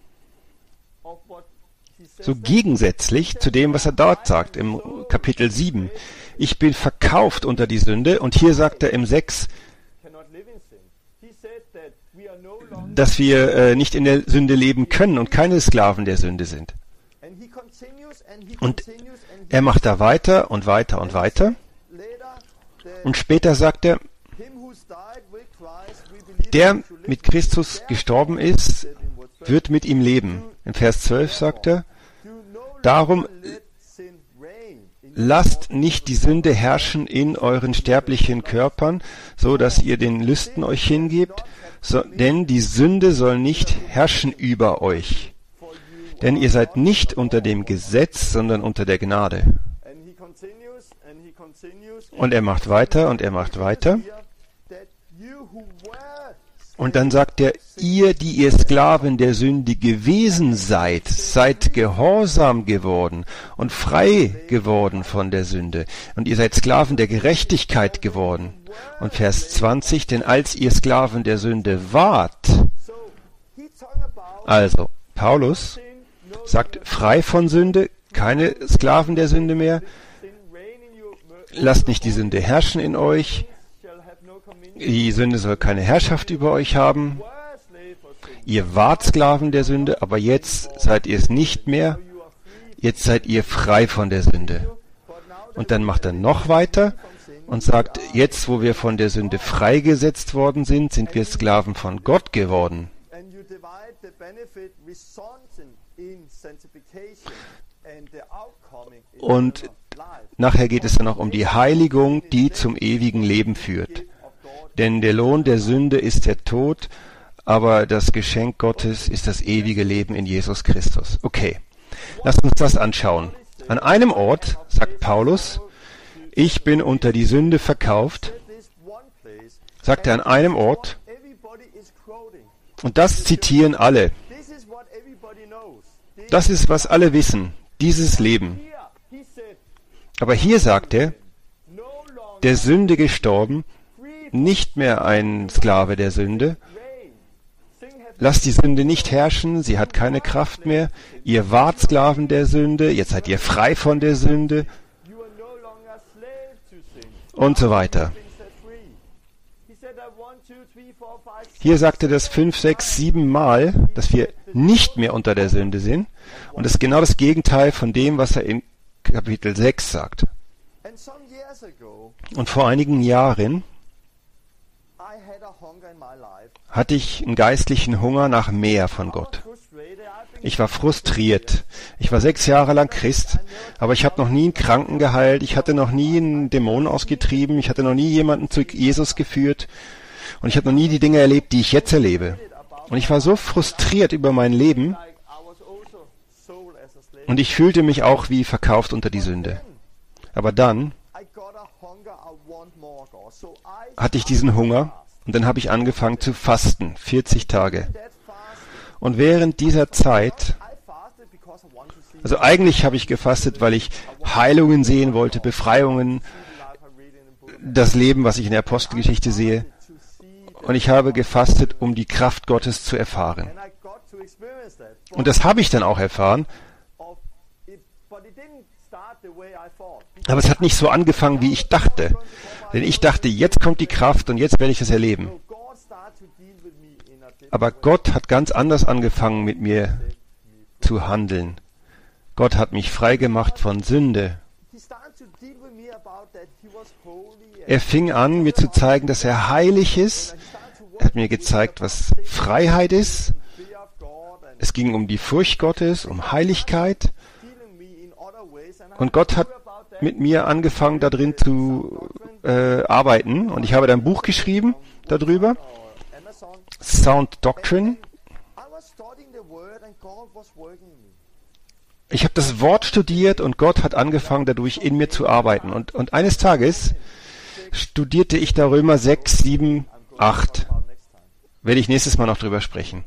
so gegensätzlich zu dem, was er dort sagt, im Kapitel 7. Ich bin verkauft unter die Sünde, und hier sagt er im 6, dass wir nicht in der Sünde leben können und keine Sklaven der Sünde sind. Und er macht da weiter und weiter und weiter. Und später sagt er, der mit Christus gestorben ist, wird mit ihm leben. In Vers 12 sagt er, darum lasst nicht die Sünde herrschen in euren sterblichen Körpern, so dass ihr den Lüsten euch hingebt, denn die Sünde soll nicht herrschen über euch. Denn ihr seid nicht unter dem Gesetz, sondern unter der Gnade. Und er macht weiter und er macht weiter. Und dann sagt er, ihr, die ihr Sklaven der Sünde gewesen seid, seid gehorsam geworden und frei geworden von der Sünde. Und ihr seid Sklaven der Gerechtigkeit geworden. Und Vers 20, denn als ihr Sklaven der Sünde wart, also Paulus sagt, frei von Sünde, keine Sklaven der Sünde mehr, lasst nicht die Sünde herrschen in euch, die Sünde soll keine Herrschaft über euch haben. Ihr wart Sklaven der Sünde, aber jetzt seid ihr es nicht mehr. Jetzt seid ihr frei von der Sünde. Und dann macht er noch weiter und sagt, jetzt wo wir von der Sünde freigesetzt worden sind, sind wir Sklaven von Gott geworden. Und nachher geht es dann noch um die Heiligung, die zum ewigen Leben führt. Denn der Lohn der Sünde ist der Tod, aber das Geschenk Gottes ist das ewige Leben in Jesus Christus. Okay, lasst uns das anschauen. An einem Ort sagt Paulus, ich bin unter die Sünde verkauft, sagt er an einem Ort, und das zitieren alle. Das ist, was alle wissen, dieses Leben. Aber hier sagt er, der Sünde gestorben, nicht mehr ein Sklave der Sünde. Lasst die Sünde nicht herrschen, sie hat keine Kraft mehr. Ihr wart Sklaven der Sünde, jetzt seid ihr frei von der Sünde. Und so weiter. Hier sagt er das 5, 6, 7 Mal, dass wir nicht mehr unter der Sünde sind. Und das ist genau das Gegenteil von dem, was er in Kapitel 6 sagt. Und vor einigen Jahren hatte ich einen geistlichen Hunger nach mehr von Gott. Ich war frustriert. Ich war 6 Jahre lang Christ, aber ich habe noch nie einen Kranken geheilt, ich hatte noch nie einen Dämon ausgetrieben, ich hatte noch nie jemanden zu Jesus geführt und ich habe noch nie die Dinge erlebt, die ich jetzt erlebe. Und ich war so frustriert über mein Leben und ich fühlte mich auch wie verkauft unter die Sünde. Aber dann hatte ich diesen Hunger und dann habe ich angefangen zu fasten, 40 Tage. Und während dieser Zeit, also eigentlich habe ich gefastet, weil ich Heilungen sehen wollte, Befreiungen, das Leben, was ich in der Apostelgeschichte sehe. Und ich habe gefastet, um die Kraft Gottes zu erfahren. Und das habe ich dann auch erfahren. Aber es hat nicht so angefangen, wie ich dachte. Denn ich dachte, jetzt kommt die Kraft und jetzt werde ich es erleben. Aber Gott hat ganz anders angefangen, mit mir zu handeln. Gott hat mich frei gemacht von Sünde. Er fing an, mir zu zeigen, dass er heilig ist. Er hat mir gezeigt, was Freiheit ist. Es ging um die Furcht Gottes, um Heiligkeit. Und Gott hat mit mir angefangen, da drin zu arbeiten. Und ich habe dann ein Buch geschrieben darüber. Sound Doctrine. Ich habe das Wort studiert und Gott hat angefangen, dadurch in mir zu arbeiten. Und eines Tages studierte ich da Römer 6, 7, 8. Werde ich nächstes Mal noch drüber sprechen.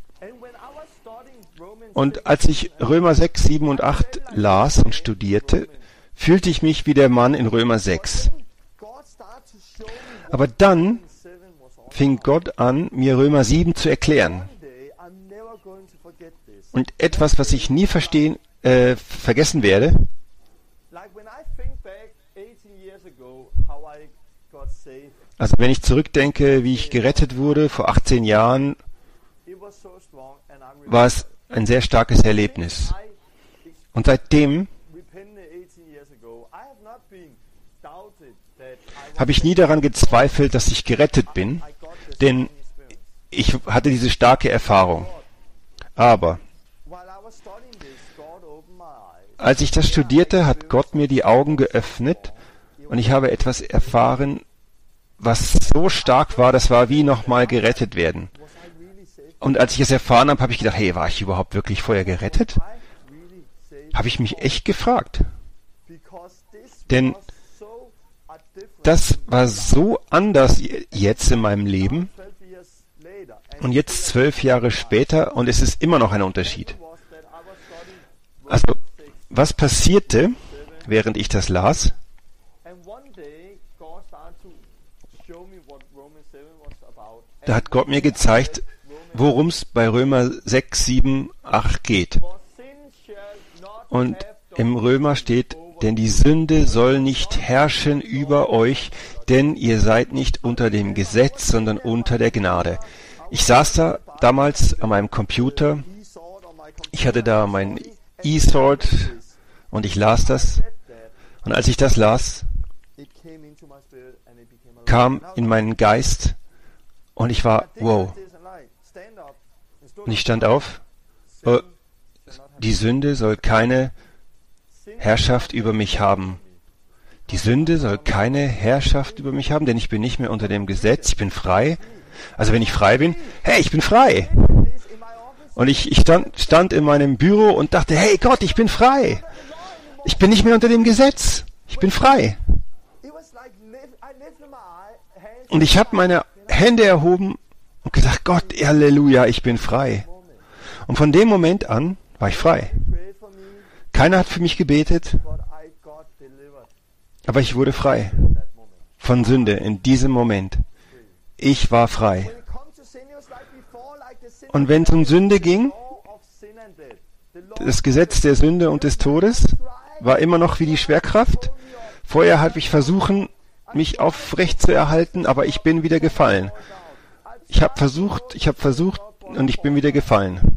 Und als ich Römer 6, 7 und 8 las und studierte, fühlte ich mich wie der Mann in Römer 6. Aber dann fing Gott an, mir Römer 7 zu erklären. Und etwas, was ich nie vergessen werde, also wenn ich zurückdenke, wie ich gerettet wurde vor 18 Jahren, war es ein sehr starkes Erlebnis. Und seitdem habe ich nie daran gezweifelt, dass ich gerettet bin, denn ich hatte diese starke Erfahrung. Aber als ich das studierte, hat Gott mir die Augen geöffnet und ich habe etwas erfahren, was so stark war, das war wie nochmal gerettet werden. Und als ich es erfahren habe, habe ich gedacht, hey, war ich überhaupt wirklich vorher gerettet? Habe ich mich echt gefragt. Denn das war so anders jetzt in meinem Leben und jetzt 12 Jahre später und es ist immer noch ein Unterschied. Also, was passierte, während ich das las? Da hat Gott mir gezeigt, worum es bei Römer 6, 7, 8 geht. Und im Römer steht, denn die Sünde soll nicht herrschen über euch, denn ihr seid nicht unter dem Gesetz, sondern unter der Gnade. Ich saß da damals an meinem Computer, ich hatte da mein eSword und ich las das. Und als ich das las, kam in meinen Geist und ich war, wow. Und ich stand auf, die Sünde soll keine Herrschaft über mich haben. Die Sünde soll keine Herrschaft über mich haben, denn ich bin nicht mehr unter dem Gesetz, ich bin frei. Also wenn ich frei bin, hey, ich bin frei. Und ich stand in meinem Büro und dachte, hey Gott, ich bin frei. Ich bin nicht mehr unter dem Gesetz, ich bin frei. Und ich habe meine Hände erhoben und gesagt, Gott, Halleluja, ich bin frei. Und von dem Moment an war ich frei. Keiner hat für mich gebetet, aber ich wurde frei von Sünde in diesem Moment. Ich war frei. Und wenn es um Sünde ging, das Gesetz der Sünde und des Todes war immer noch wie die Schwerkraft. Vorher habe ich versucht, mich aufrecht zu erhalten, aber ich bin wieder gefallen. Ich habe versucht und ich bin wieder gefallen.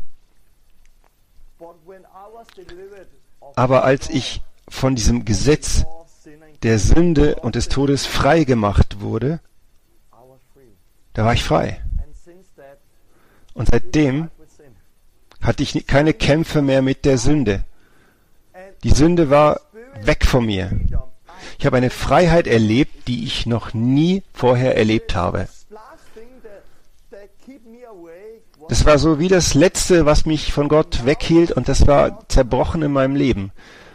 Aber als ich von diesem Gesetz der Sünde und des Todes frei gemacht wurde, da war ich frei. Und seitdem hatte ich keine Kämpfe mehr mit der Sünde. Die Sünde war weg von mir. Ich habe eine Freiheit erlebt, die ich noch nie vorher erlebt habe. Das war so wie das Letzte, was mich von Gott weghielt, und das war zerbrochen in meinem Leben.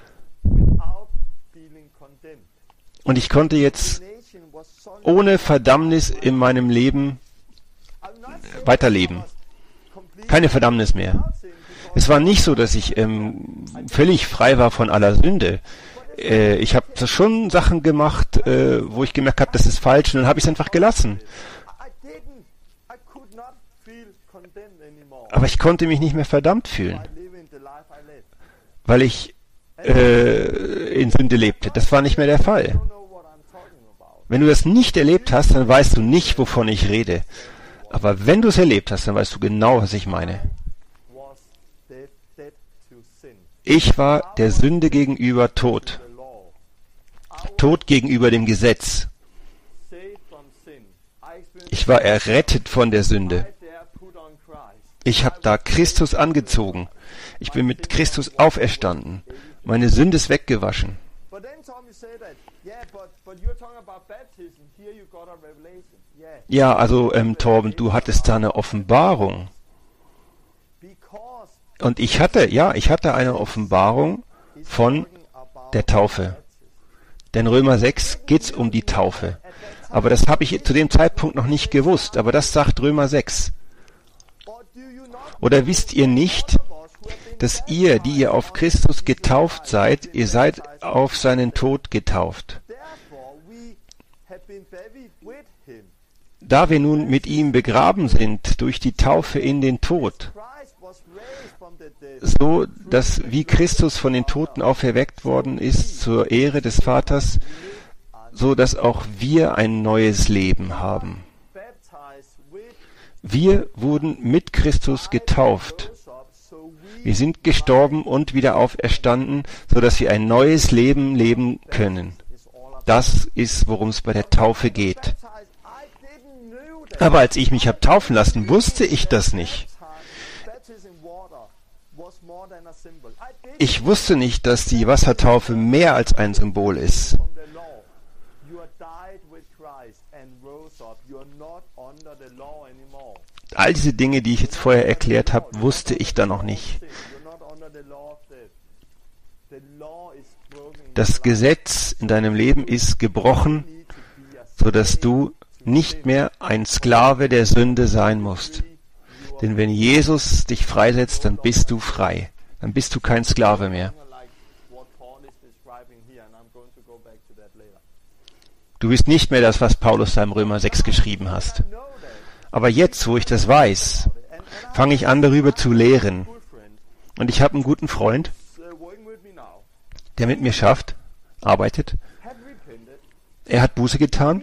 Und ich konnte jetzt ohne Verdammnis in meinem Leben weiterleben. Keine Verdammnis mehr. Es war nicht so, dass ich völlig frei war von aller Sünde. Ich habe schon Sachen gemacht, wo ich gemerkt habe, das ist falsch, und dann habe ich es einfach gelassen. Aber ich konnte mich nicht mehr verdammt fühlen, weil ich in Sünde lebte. Das war nicht mehr der Fall. Wenn du das nicht erlebt hast, dann weißt du nicht, wovon ich rede. Aber wenn du es erlebt hast, dann weißt du genau, was ich meine. Ich war der Sünde gegenüber tot. Tot gegenüber dem Gesetz. Ich war errettet von der Sünde. Ich habe da Christus angezogen. Ich bin mit Christus auferstanden. Meine Sünde ist weggewaschen. Ja, also Torben, du hattest da eine Offenbarung. Und ich hatte eine Offenbarung von der Taufe. Denn Römer 6 geht's um die Taufe. Aber das habe ich zu dem Zeitpunkt noch nicht gewusst. Aber das sagt Römer 6. Oder wisst ihr nicht, dass ihr, die ihr auf Christus getauft seid, ihr seid auf seinen Tod getauft? Da wir nun mit ihm begraben sind durch die Taufe in den Tod, so dass wie Christus von den Toten auferweckt worden ist zur Ehre des Vaters, so dass auch wir ein neues Leben haben. Wir wurden mit Christus getauft. Wir sind gestorben und wieder auferstanden, sodass wir ein neues Leben leben können. Das ist, worum es bei der Taufe geht. Aber als ich mich habe taufen lassen, wusste ich das nicht. Ich wusste nicht, dass die Wassertaufe mehr als ein Symbol ist. All diese Dinge, die ich jetzt vorher erklärt habe, wusste ich da noch nicht. Das Gesetz in deinem Leben ist gebrochen, sodass du nicht mehr ein Sklave der Sünde sein musst. Denn wenn Jesus dich freisetzt, dann bist du frei. Dann bist du kein Sklave mehr. Du bist nicht mehr das, was Paulus da im Römer 6 geschrieben hast. Aber jetzt, wo ich das weiß, fange ich an, darüber zu lehren. Und ich habe einen guten Freund, der mit mir arbeitet. Er hat Buße getan.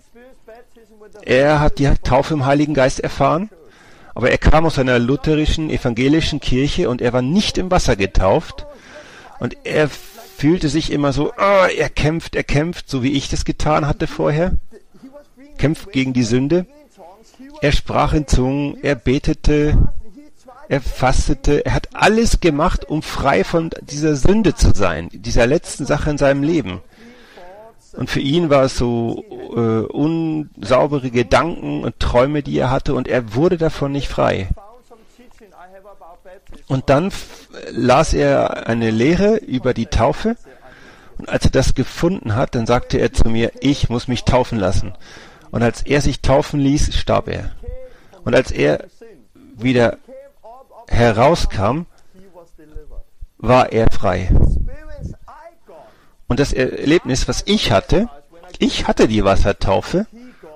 Er hat die Taufe im Heiligen Geist erfahren. Aber er kam aus einer lutherischen, evangelischen Kirche und er war nicht im Wasser getauft. Und er fühlte sich immer so, er kämpft, so wie ich das getan hatte vorher. Kämpft gegen die Sünde. Er sprach in Zungen, er betete, er fastete, er hat alles gemacht, um frei von dieser Sünde zu sein, dieser letzten Sache in seinem Leben. Und für ihn war es so unsaubere Gedanken und Träume, die er hatte, und er wurde davon nicht frei. Und dann las er eine Lehre über die Taufe, und als er das gefunden hat, dann sagte er zu mir, ich muss mich taufen lassen. Und als er sich taufen ließ, starb er. Und als er wieder herauskam, war er frei. Und das Erlebnis, was ich hatte die Wassertaufe.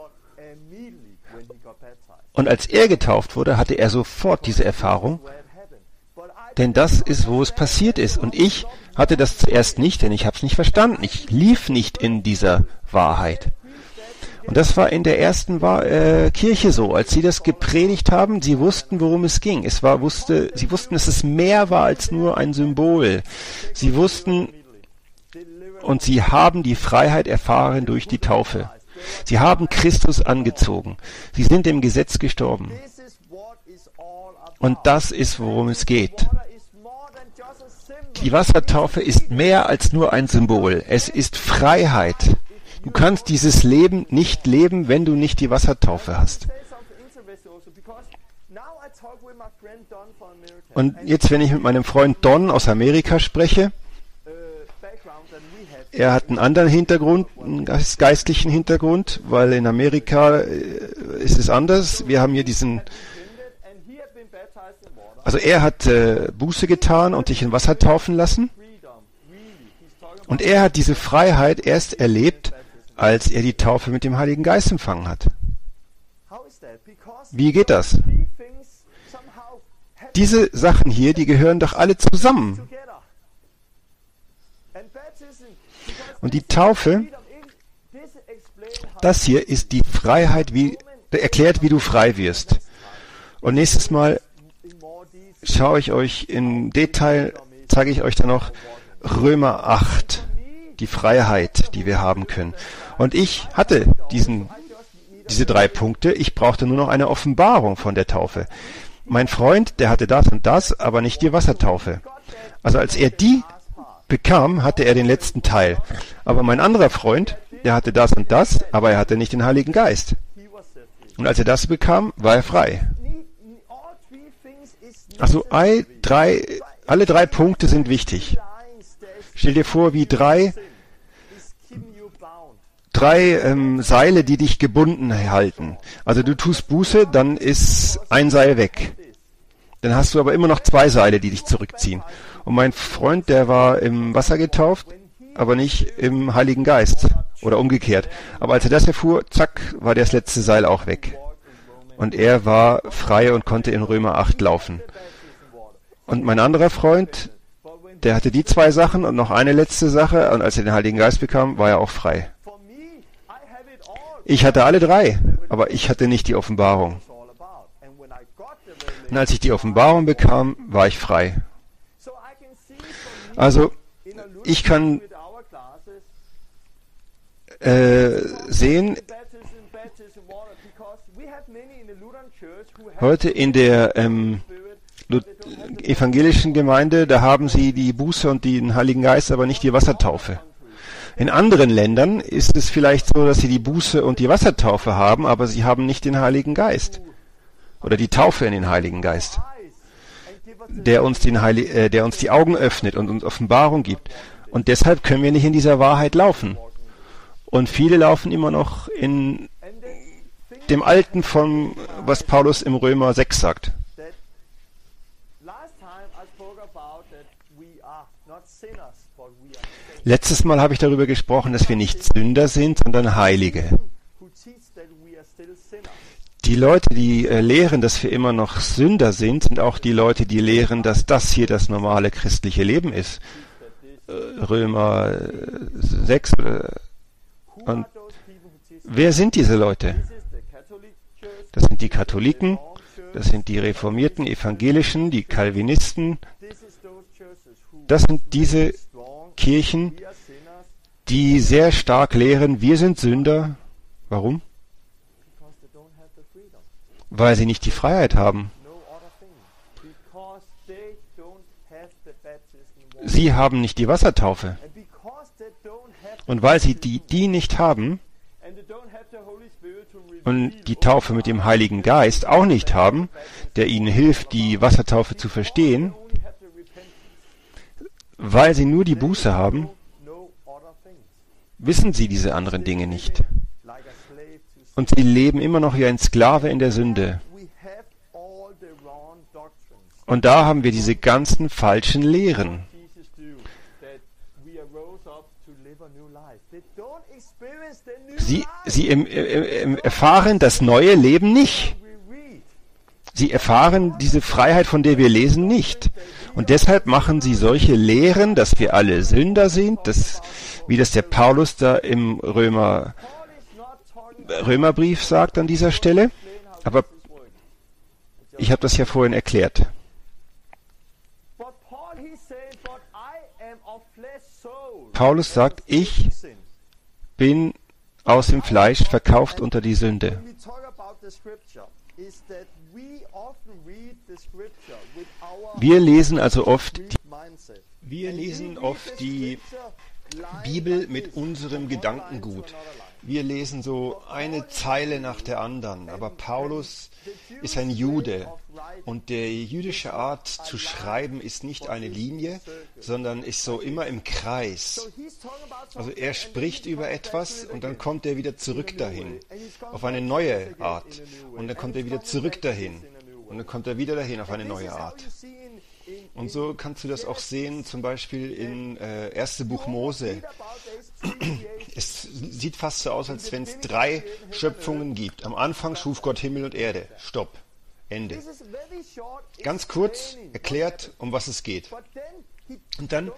Und als er getauft wurde, hatte er sofort diese Erfahrung. Denn das ist, wo es passiert ist. Und ich hatte das zuerst nicht, denn ich habe es nicht verstanden. Ich lief nicht in dieser Wahrheit. Und das war in der ersten Kirche so. Als sie das gepredigt haben, sie wussten, worum es ging. Sie wussten, dass es mehr war als nur ein Symbol. Sie wussten und sie haben die Freiheit erfahren durch die Taufe. Sie haben Christus angezogen. Sie sind dem Gesetz gestorben. Und das ist, worum es geht. Die Wassertaufe ist mehr als nur ein Symbol. Es ist Freiheit. Du kannst dieses Leben nicht leben, wenn du nicht die Wassertaufe hast. Und jetzt, wenn ich mit meinem Freund Don aus Amerika spreche, er hat einen anderen Hintergrund, einen geistlichen Hintergrund, weil in Amerika ist es anders. Wir haben hier also er hat Buße getan und sich in Wasser taufen lassen. Und er hat diese Freiheit erst erlebt, als er die Taufe mit dem Heiligen Geist empfangen hat. Wie geht das? Diese Sachen hier, die gehören doch alle zusammen. Und die Taufe, das hier ist die Freiheit, erklärt, wie du frei wirst. Und nächstes Mal schaue ich euch im Detail, zeige ich euch dann noch Römer 8, die Freiheit, die wir haben können. Und ich hatte diese 3 Punkte, ich brauchte nur noch eine Offenbarung von der Taufe. Mein Freund, der hatte das und das, aber nicht die Wassertaufe. Also als er die bekam, hatte er den letzten Teil. Aber mein anderer Freund, der hatte das und das, aber er hatte nicht den Heiligen Geist. Und als er das bekam, war er frei. Also alle 3 Punkte sind wichtig. Stell dir vor, wie drei Seile, die dich gebunden halten. Also du tust Buße, dann ist ein Seil weg. Dann hast du aber immer noch 2 Seile, die dich zurückziehen. Und mein Freund, der war im Wasser getauft, aber nicht im Heiligen Geist. Oder umgekehrt. Aber als er das erfuhr, zack, war das letzte Seil auch weg. Und er war frei und konnte in Römer 8 laufen. Und mein anderer Freund, der hatte die 2 Sachen und noch eine letzte Sache. Und als er den Heiligen Geist bekam, war er auch frei. Ich hatte alle 3, aber ich hatte nicht die Offenbarung. Und als ich die Offenbarung bekam, war ich frei. Also, ich kann sehen, heute in der evangelischen Gemeinde, da haben sie die Buße und den Heiligen Geist, aber nicht die Wassertaufe. In anderen Ländern ist es vielleicht so, dass sie die Buße und die Wassertaufe haben, aber sie haben nicht den Heiligen Geist. Oder die Taufe in den Heiligen Geist, der uns die Augen öffnet und uns Offenbarung gibt. Und deshalb können wir nicht in dieser Wahrheit laufen. Und viele laufen immer noch in dem Alten von, was Paulus im Römer 6 sagt. Letztes Mal habe ich darüber gesprochen, dass wir nicht Sünder sind, sondern Heilige. Die Leute, die lehren, dass wir immer noch Sünder sind auch die Leute, die lehren, dass das hier das normale christliche Leben ist. Römer 6. Und wer sind diese Leute? Das sind die Katholiken, das sind die reformierten Evangelischen, die Calvinisten. Das sind diese Kirchen, die sehr stark lehren, wir sind Sünder. Warum? Weil sie nicht die Freiheit haben. Sie haben nicht die Wassertaufe. Und weil sie die nicht haben und die Taufe mit dem Heiligen Geist auch nicht haben, der ihnen hilft, die Wassertaufe zu verstehen, weil sie nur die Buße haben, wissen sie diese anderen Dinge nicht. Und sie leben immer noch wie ein Sklave in der Sünde. Und da haben wir diese ganzen falschen Lehren. Sie erfahren das neue Leben nicht. Sie erfahren diese Freiheit, von der wir lesen, nicht. Und deshalb machen sie solche Lehren, dass wir alle Sünder sind, wie das der Paulus da im Römerbrief sagt an dieser Stelle. Aber ich habe das ja vorhin erklärt. Paulus sagt, ich bin aus dem Fleisch verkauft unter die Sünde. Wir lesen oft die Bibel mit unserem Gedankengut. Wir lesen so eine Zeile nach der anderen. Aber Paulus ist ein Jude. Und die jüdische Art zu schreiben ist nicht eine Linie, sondern ist so immer im Kreis. Also er spricht über etwas und dann kommt er wieder zurück dahin. Auf eine neue Art. Und dann kommt er wieder zurück dahin. Und dann kommt er wieder dahin auf eine neue Art. Und so kannst du das auch sehen, zum Beispiel in 1. Buch Mose. Es sieht fast so aus, als wenn es 3 Schöpfungen gibt. Am Anfang schuf Gott Himmel und Erde. Stopp. Ende. Ganz kurz erklärt, um was es geht. Und dann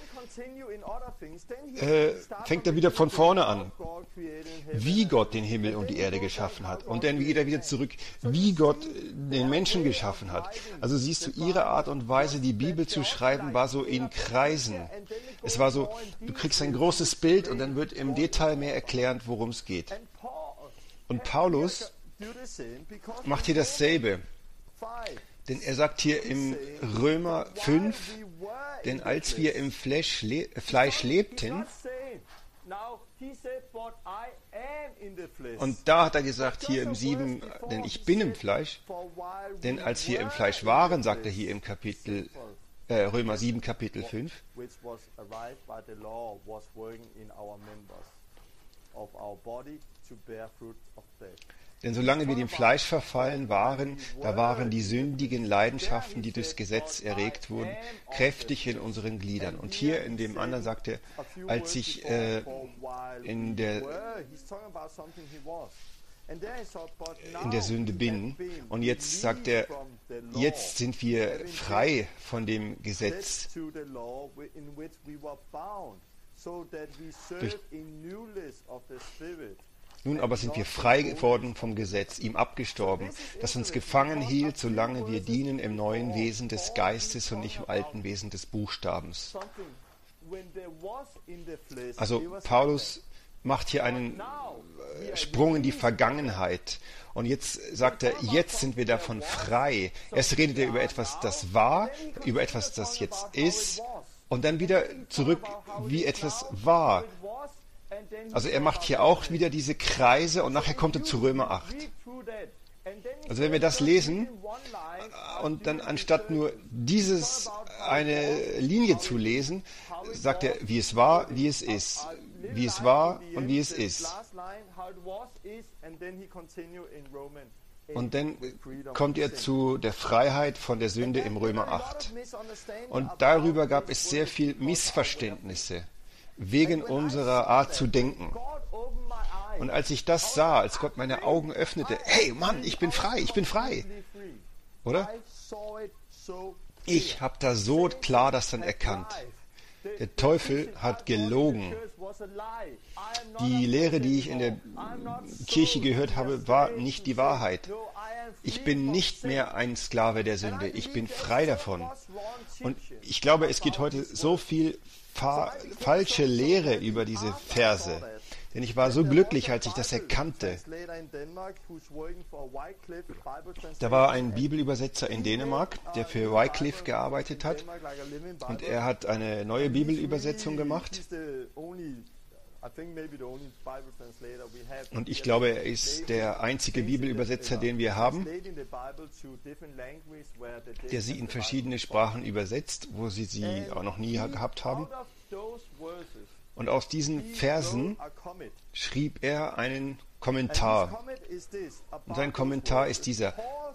fängt er wieder von vorne an, wie Gott den Himmel und die Erde geschaffen hat. Und dann geht er wieder zurück, wie Gott den Menschen geschaffen hat. Also siehst du, ihre Art und Weise, die Bibel zu schreiben, war so in Kreisen. Es war so, du kriegst ein großes Bild und dann wird im Detail mehr erklärt, worum es geht. Und Paulus macht hier dasselbe. Denn er sagt hier im Römer 5, denn als wir im Fleisch lebten, und da hat er gesagt hier im 7, denn ich bin im Fleisch, denn als wir im Fleisch waren, sagt er hier im Römer 7, Kapitel 5, denn solange wir dem Fleisch verfallen waren, da waren die sündigen Leidenschaften, die durchs Gesetz erregt wurden, kräftig in unseren Gliedern. Und hier in dem anderen sagt er, als ich in der Sünde bin, und jetzt sagt er, jetzt sind wir frei von dem Gesetz. Nun aber sind wir frei geworden vom Gesetz, ihm abgestorben, das uns gefangen hielt, solange wir dienen im neuen Wesen des Geistes und nicht im alten Wesen des Buchstabens. Also Paulus macht hier einen Sprung in die Vergangenheit. Und jetzt sagt er, jetzt sind wir davon frei. Erst redet er über etwas, das war, über etwas, das jetzt ist, und dann wieder zurück, wie etwas war. Also er macht hier auch wieder diese Kreise und nachher kommt er zu Römer 8. Also wenn wir das lesen und dann anstatt nur eine Linie zu lesen, sagt er, wie es war, wie es ist. Wie es war und wie es ist. Und dann kommt er zu der Freiheit von der Sünde im Römer 8. Und darüber gab es sehr viel Missverständnisse, wegen unserer Art zu denken. Und als ich das sah, als Gott meine Augen öffnete, hey Mann, ich bin frei, ich bin frei. Oder? Ich habe da so klar das dann erkannt. Der Teufel hat gelogen. Die Lehre, die ich in der Kirche gehört habe, war nicht die Wahrheit. Ich bin nicht mehr ein Sklave der Sünde. Ich bin frei davon. Und ich glaube, es gibt heute so viel falsche Lehre über diese Verse. Denn ich war so glücklich, als ich das erkannte. Da war ein Bibelübersetzer in Dänemark, der für Wycliffe gearbeitet hat. Und er hat eine neue Bibelübersetzung gemacht. Und ich glaube, er ist der einzige Bibelübersetzer, den wir haben, der sie in verschiedene Sprachen übersetzt, wo sie auch noch nie gehabt haben. Und aus diesen Versen schrieb er einen Kommentar. Und sein Kommentar ist dieser.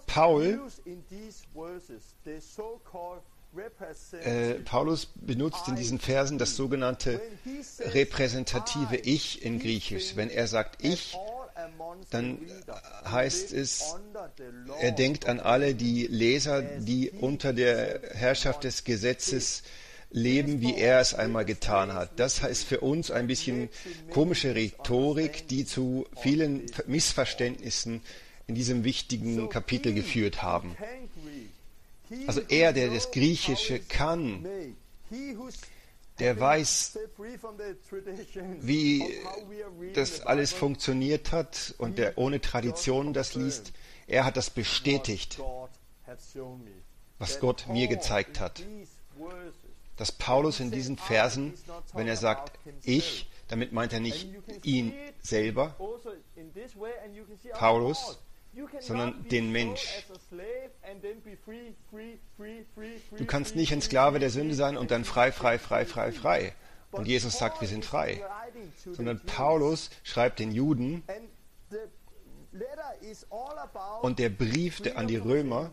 Paulus benutzt in diesen Versen das sogenannte repräsentative Ich in Griechisch. Wenn er sagt Ich, dann heißt es, er denkt an alle die Leser, die unter der Herrschaft des Gesetzes leben, wie er es einmal getan hat. Das ist für uns ein bisschen komische Rhetorik, die zu vielen Missverständnissen in diesem wichtigen Kapitel geführt haben. Also er, der das Griechische kann, der weiß, wie das alles funktioniert hat und der ohne Traditionen das liest, er hat das bestätigt, was Gott mir gezeigt hat. Dass Paulus in diesen Versen, wenn er sagt, ich, damit meint er nicht ihn selber, Paulus, sondern den Mensch. Du kannst nicht ein Sklave der Sünde sein und dann frei, frei, frei, frei, frei. Und Jesus sagt, wir sind frei. Sondern Paulus schreibt den Juden, und der Brief an die Römer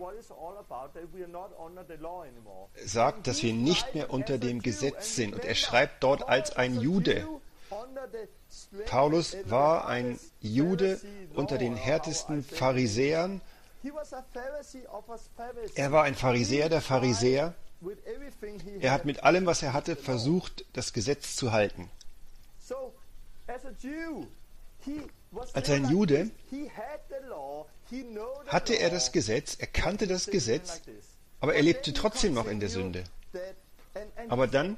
sagt, dass wir nicht mehr unter dem Gesetz sind. Und er schreibt dort als ein Jude. Paulus war ein Jude unter den härtesten Pharisäern. Er war ein Pharisäer der Pharisäer. Er hat mit allem, was er hatte, versucht, das Gesetz zu halten. Als ein Jude hatte er das Gesetz, er kannte das Gesetz, aber er lebte trotzdem noch in der Sünde. Aber dann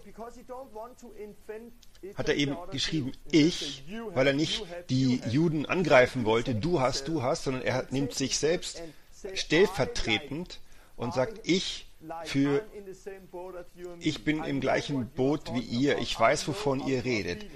hat er eben geschrieben, ich, weil er nicht die Juden angreifen wollte, du hast, sondern er nimmt sich selbst stellvertretend und sagt, ich bin im gleichen Boot wie ihr, ich weiß, wovon ihr redet.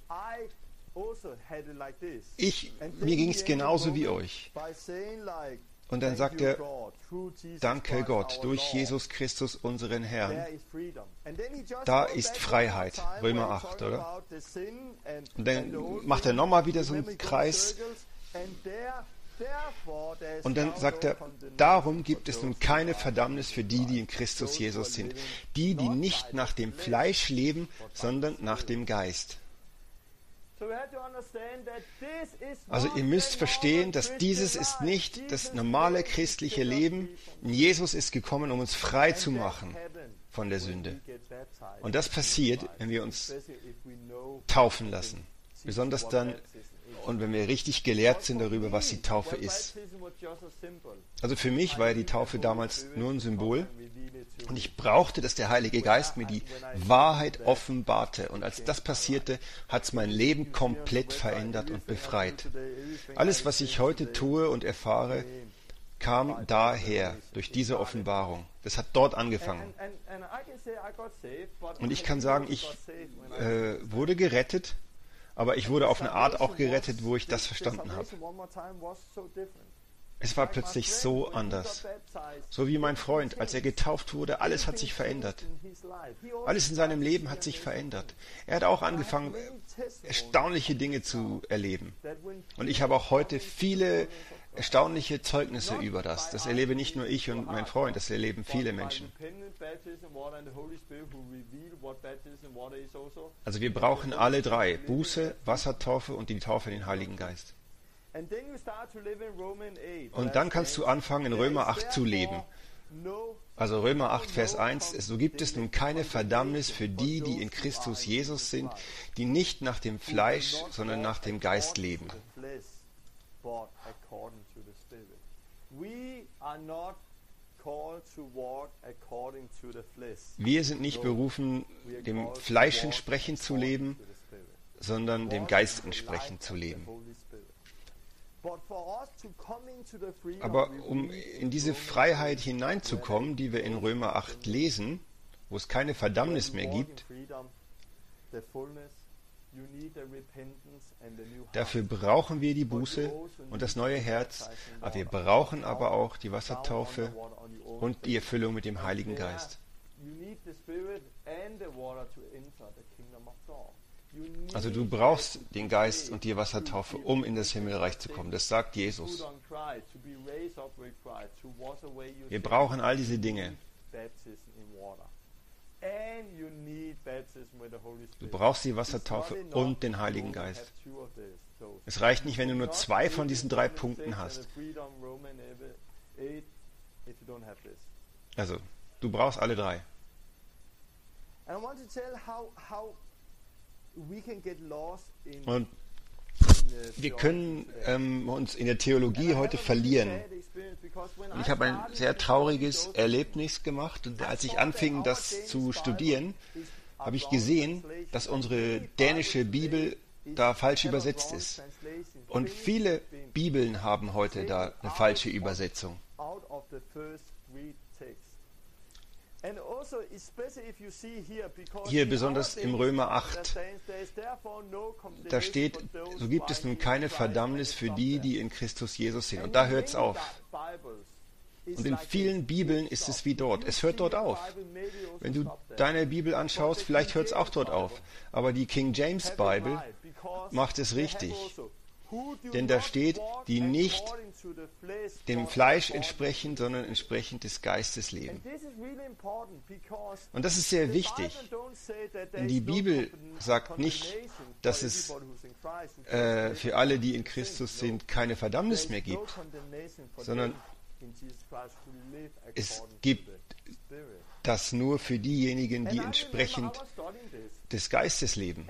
Mir ging es genauso wie euch. Und dann sagt er, danke Gott, durch Jesus Christus, unseren Herrn, da ist Freiheit, Römer 8, oder? Und dann macht er nochmal wieder so einen Kreis. Und dann sagt er, darum gibt es nun keine Verdammnis für die, die in Christus Jesus sind. Die nicht nach dem Fleisch leben, sondern nach dem Geist. Also ihr müsst verstehen, dass dieses ist nicht das normale christliche Leben. Jesus ist gekommen, um uns frei zu machen von der Sünde. Und das passiert, wenn wir uns taufen lassen. Besonders dann, und wenn wir richtig gelehrt sind darüber, was die Taufe ist. Also für mich war ja die Taufe damals nur ein Symbol und ich brauchte, dass der Heilige Geist mir die Wahrheit offenbarte. Und als das passierte, hat es mein Leben komplett verändert und befreit. Alles, was ich heute tue und erfahre, kam daher, durch diese Offenbarung. Das hat dort angefangen. Und ich kann sagen, ich wurde gerettet, aber ich wurde auf eine Art auch gerettet, wo ich das verstanden habe. Es war plötzlich so anders. So wie mein Freund, als er getauft wurde, alles hat sich verändert. Alles in seinem Leben hat sich verändert. Er hat auch angefangen, erstaunliche Dinge zu erleben. Und ich habe auch heute viele erstaunliche Zeugnisse über das. Das erlebe nicht nur ich und mein Freund, das erleben viele Menschen. Also wir brauchen alle drei: Buße, Wassertaufe und die Taufe in den Heiligen Geist. Und dann kannst du anfangen, in Römer 8 zu leben. Also Römer 8, Vers 1, so gibt es nun keine Verdammnis für die, die in Christus Jesus sind, die nicht nach dem Fleisch, sondern nach dem Geist leben. Wir sind nicht berufen, dem Fleisch entsprechend zu leben, sondern dem Geist entsprechend zu leben. Aber um in diese Freiheit hineinzukommen, die wir in Römer 8 lesen, wo es keine Verdammnis mehr gibt, dafür brauchen wir die Buße und das neue Herz, aber wir brauchen aber auch die Wassertaufe und die Erfüllung mit dem Heiligen Geist. Also du brauchst den Geist und die Wassertaufe, um in das Himmelreich zu kommen. Das sagt Jesus. Wir brauchen all diese Dinge. Du brauchst die Wassertaufe und den Heiligen Geist. Es reicht nicht, wenn du nur 2 von diesen 3 Punkten hast. Also, du brauchst alle 3. Und wir können uns in der Theologie heute verlieren. Und ich habe ein sehr trauriges Erlebnis gemacht. Und als ich anfing, das zu studieren, habe ich gesehen, dass unsere dänische Bibel da falsch übersetzt ist. Und viele Bibeln haben heute da eine falsche Übersetzung. Hier besonders im Römer 8, da steht, so gibt es nun keine Verdammnis für die, die in Christus Jesus sind. Und da hört es auf. Und in vielen Bibeln ist es wie dort. Es hört dort auf. Wenn du deine Bibel anschaust, vielleicht hört es auch dort auf. Aber die King James Bible macht es richtig. Denn da steht, die nicht dem Fleisch entsprechend, sondern entsprechend des Geistes leben. Und das ist sehr wichtig. Denn die Bibel sagt nicht, dass es für alle, die in Christus sind, keine Verdammnis mehr gibt, sondern es gibt das nur für diejenigen, die entsprechend des Geistes leben.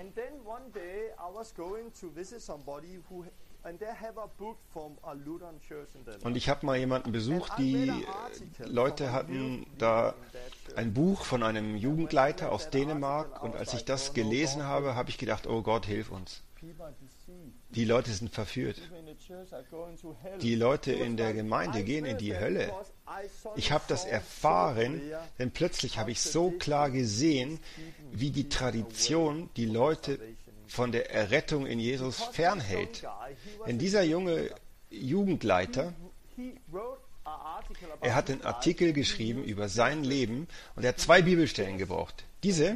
Und ich habe mal jemanden besucht, die Leute hatten da ein Buch von einem Jugendleiter aus Dänemark, und als ich das gelesen habe, habe ich gedacht, oh Gott, hilf uns. Die Leute sind verführt. Die Leute in der Gemeinde gehen in die Hölle. Ich habe das erfahren, denn plötzlich habe ich so klar gesehen, wie die Tradition die Leute von der Errettung in Jesus fernhält. Denn dieser junge Jugendleiter, er hat einen Artikel geschrieben über sein Leben und er hat 2 Bibelstellen gebraucht. Diese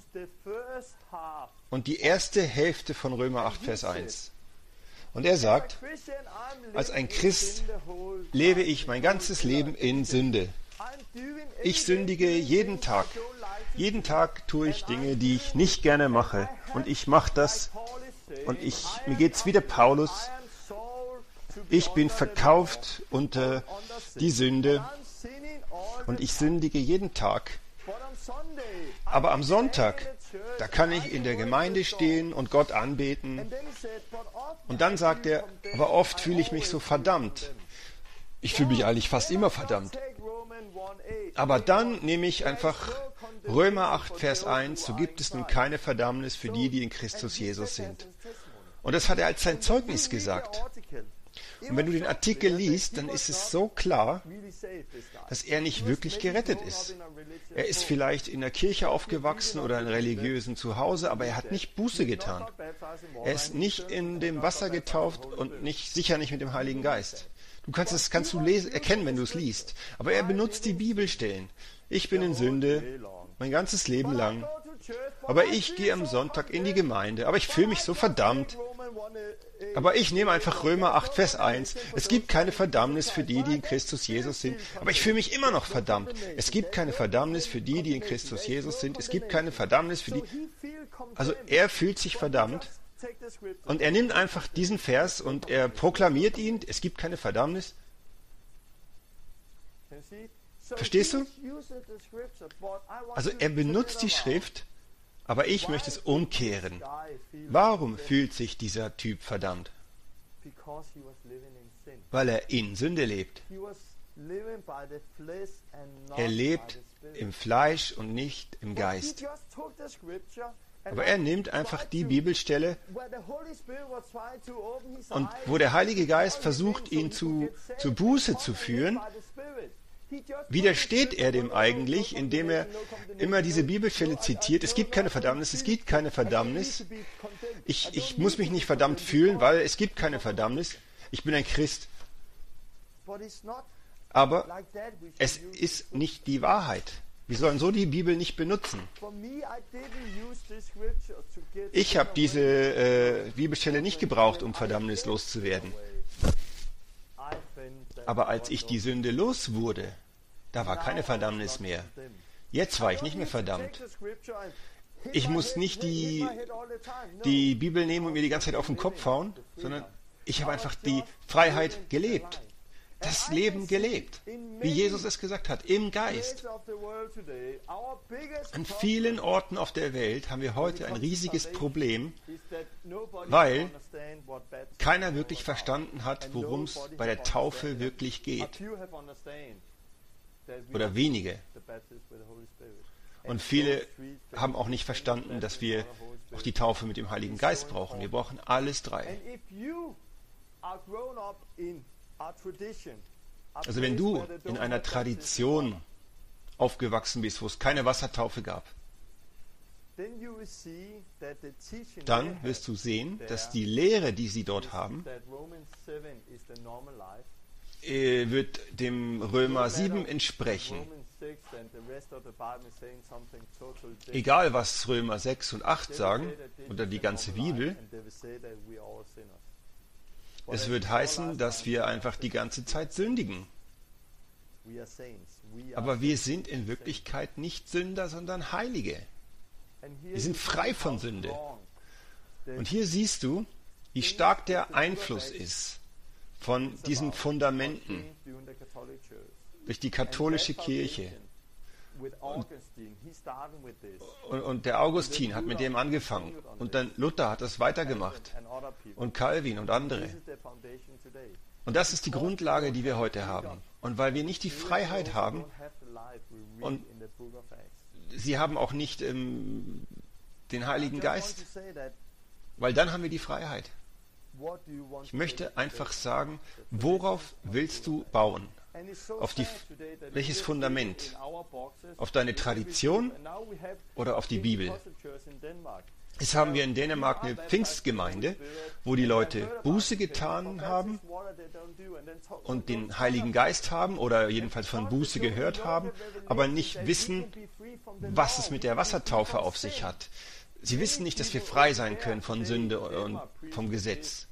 und die erste Hälfte von Römer 8, Vers 1. Und er sagt, als ein Christ lebe ich mein ganzes Leben in Sünde. Ich sündige jeden Tag. Jeden Tag tue ich Dinge, die ich nicht gerne mache. Und ich mache das. Und mir geht's wie der Paulus. Ich bin verkauft unter die Sünde. Und ich sündige jeden Tag. Aber am Sonntag, da kann ich in der Gemeinde stehen und Gott anbeten. Und dann sagt er, aber oft fühle ich mich so verdammt. Ich fühle mich eigentlich fast immer verdammt. Aber dann nehme ich einfach Römer 8, Vers 1, so gibt es nun keine Verdammnis für die, die in Christus Jesus sind. Und das hat er als sein Zeugnis gesagt. Und wenn du den Artikel liest, dann ist es so klar, dass er nicht wirklich gerettet ist. Er ist vielleicht in der Kirche aufgewachsen oder in religiösen Zuhause, aber er hat nicht Buße getan. Er ist nicht in dem Wasser getauft und sicher nicht mit dem Heiligen Geist. Kannst du erkennen, wenn du es liest. Aber er benutzt die Bibelstellen. Ich bin in Sünde mein ganzes Leben lang. Aber ich gehe am Sonntag in die Gemeinde. Aber ich fühle mich so verdammt. Aber ich nehme einfach Römer 8, Vers 1. Es gibt keine Verdammnis für die, die in Christus Jesus sind. Aber ich fühle mich immer noch verdammt. Es gibt keine Verdammnis für die, die in Christus Jesus sind. Es gibt keine Verdammnis für die. Also er fühlt sich verdammt. Und er nimmt einfach diesen Vers und er proklamiert ihn. Es gibt keine Verdammnis. Verstehst du? Also er benutzt die Schrift, aber ich möchte es umkehren. Warum fühlt sich dieser Typ verdammt? Weil er in Sünde lebt. Er lebt im Fleisch und nicht im Geist. Aber er nimmt einfach die Bibelstelle und wo der Heilige Geist versucht, ihn zu Buße zu führen, widersteht er dem eigentlich, indem er immer diese Bibelstelle zitiert. Es gibt keine Verdammnis, es gibt keine Verdammnis. Ich muss mich nicht verdammt fühlen, weil es gibt keine Verdammnis. Ich bin ein Christ. Aber es ist nicht die Wahrheit. Wir sollen so die Bibel nicht benutzen. Ich habe diese Bibelstelle nicht gebraucht, um verdammnislos zu werden. Aber als ich die Sünde los wurde, da war keine Verdammnis mehr. Jetzt war ich nicht mehr verdammt. Ich muss nicht die Bibel nehmen und mir die ganze Zeit auf den Kopf hauen, sondern ich habe einfach die Freiheit gelebt. Das Leben gelebt, wie Jesus es gesagt hat, im Geist. An vielen Orten auf der Welt haben wir heute ein riesiges Problem, weil keiner wirklich verstanden hat, worum es bei der Taufe wirklich geht. Oder wenige. Und viele haben auch nicht verstanden, dass wir auch die Taufe mit dem Heiligen Geist brauchen. Wir brauchen alles drei. Also wenn du in einer Tradition aufgewachsen bist, wo es keine Wassertaufe gab, dann wirst du sehen, dass die Lehre, die sie dort haben, wird dem Römer 7 entsprechen. Egal was Römer 6 und 8 sagen, oder die ganze Bibel, es wird heißen, dass wir einfach die ganze Zeit sündigen. Aber wir sind in Wirklichkeit nicht Sünder, sondern Heilige. Wir sind frei von Sünde. Und hier siehst du, wie stark der Einfluss ist von diesen Fundamenten durch die katholische Kirche. Und der Augustin hat mit dem angefangen. Und dann Luther hat das weitergemacht. Und Calvin und andere. Und das ist die Grundlage, die wir heute haben. Und weil wir nicht die Freiheit haben, und sie haben auch nicht den Heiligen Geist, weil dann haben wir die Freiheit. Ich möchte einfach sagen, worauf willst du bauen? Welches Fundament? Auf deine Tradition oder auf die Bibel? Jetzt haben wir in Dänemark eine Pfingstgemeinde, wo die Leute Buße getan haben und den Heiligen Geist haben oder jedenfalls von Buße gehört haben, aber nicht wissen, was es mit der Wassertaufe auf sich hat. Sie wissen nicht, dass wir frei sein können von Sünde und vom Gesetz.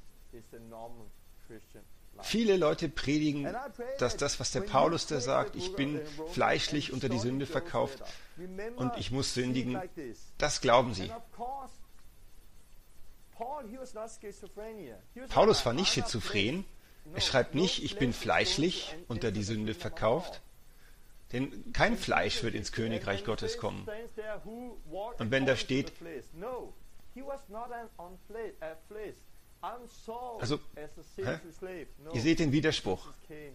Viele Leute predigen, dass das, was der Paulus da sagt, ich bin fleischlich unter die Sünde verkauft und ich muss sündigen, das glauben sie. Paulus war nicht schizophren. Er schreibt nicht, ich bin fleischlich unter die Sünde verkauft. Denn kein Fleisch wird ins Königreich Gottes kommen. Und wenn da steht, Also, ihr seht den Widerspruch.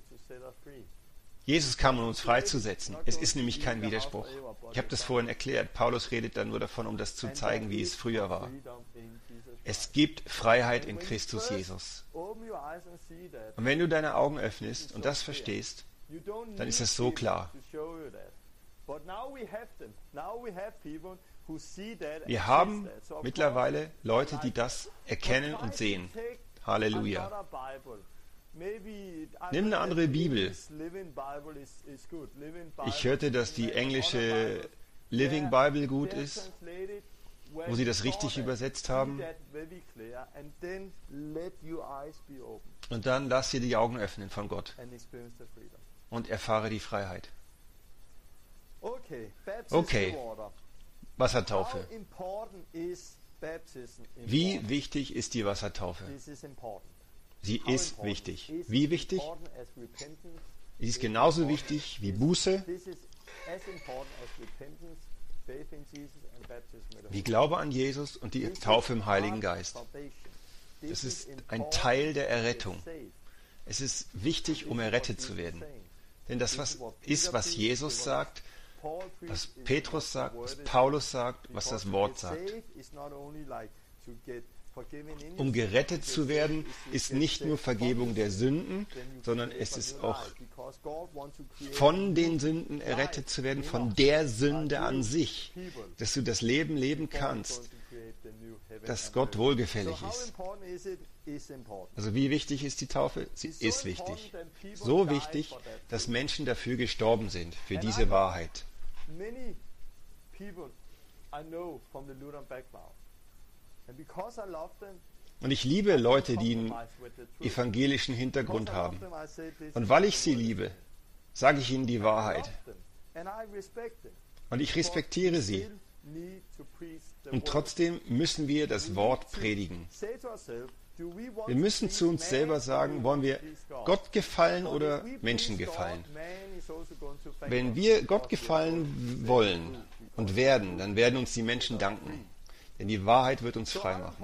Jesus kam, um uns freizusetzen. Es ist nämlich kein Widerspruch. Ich habe das vorhin erklärt. Paulus redet dann nur davon, um das zu zeigen, wie es früher war. Es gibt Freiheit in Christus Jesus. Und wenn du deine Augen öffnest und das verstehst, dann ist es so klar. Wir haben mittlerweile Leute, die das erkennen und sehen. Halleluja. Nimm eine andere Bibel. Ich hörte, dass die englische Living Bible gut ist, wo sie das richtig übersetzt haben. Und dann lass dir die Augen öffnen von Gott und erfahre die Freiheit. Okay, Wassertaufe. Wie wichtig ist die Wassertaufe? Sie ist wichtig. Wie wichtig? Sie ist genauso wichtig wie Buße, wie Glaube an Jesus und die Taufe im Heiligen Geist. Das ist ein Teil der Errettung. Es ist wichtig, um errettet zu werden. Denn das was Jesus sagt, was Petrus sagt, was Paulus sagt, was das Wort sagt. Um gerettet zu werden, ist nicht nur Vergebung der Sünden, sondern es ist auch von den Sünden errettet zu werden, von der Sünde an sich, dass du das Leben leben kannst, das Gott wohlgefällig ist. Also wie wichtig ist die Taufe? Sie ist wichtig. So wichtig, dass Menschen dafür gestorben sind, für diese Wahrheit. Und ich liebe Leute, die einen evangelischen Hintergrund haben. Und weil ich sie liebe, sage ich ihnen die Wahrheit. Und ich respektiere sie. Und trotzdem müssen wir das Wort predigen. Wir müssen zu uns selber sagen, wollen wir Gott gefallen oder Menschen gefallen? Wenn wir Gott gefallen wollen und werden, dann werden uns die Menschen danken. Denn die Wahrheit wird uns frei machen.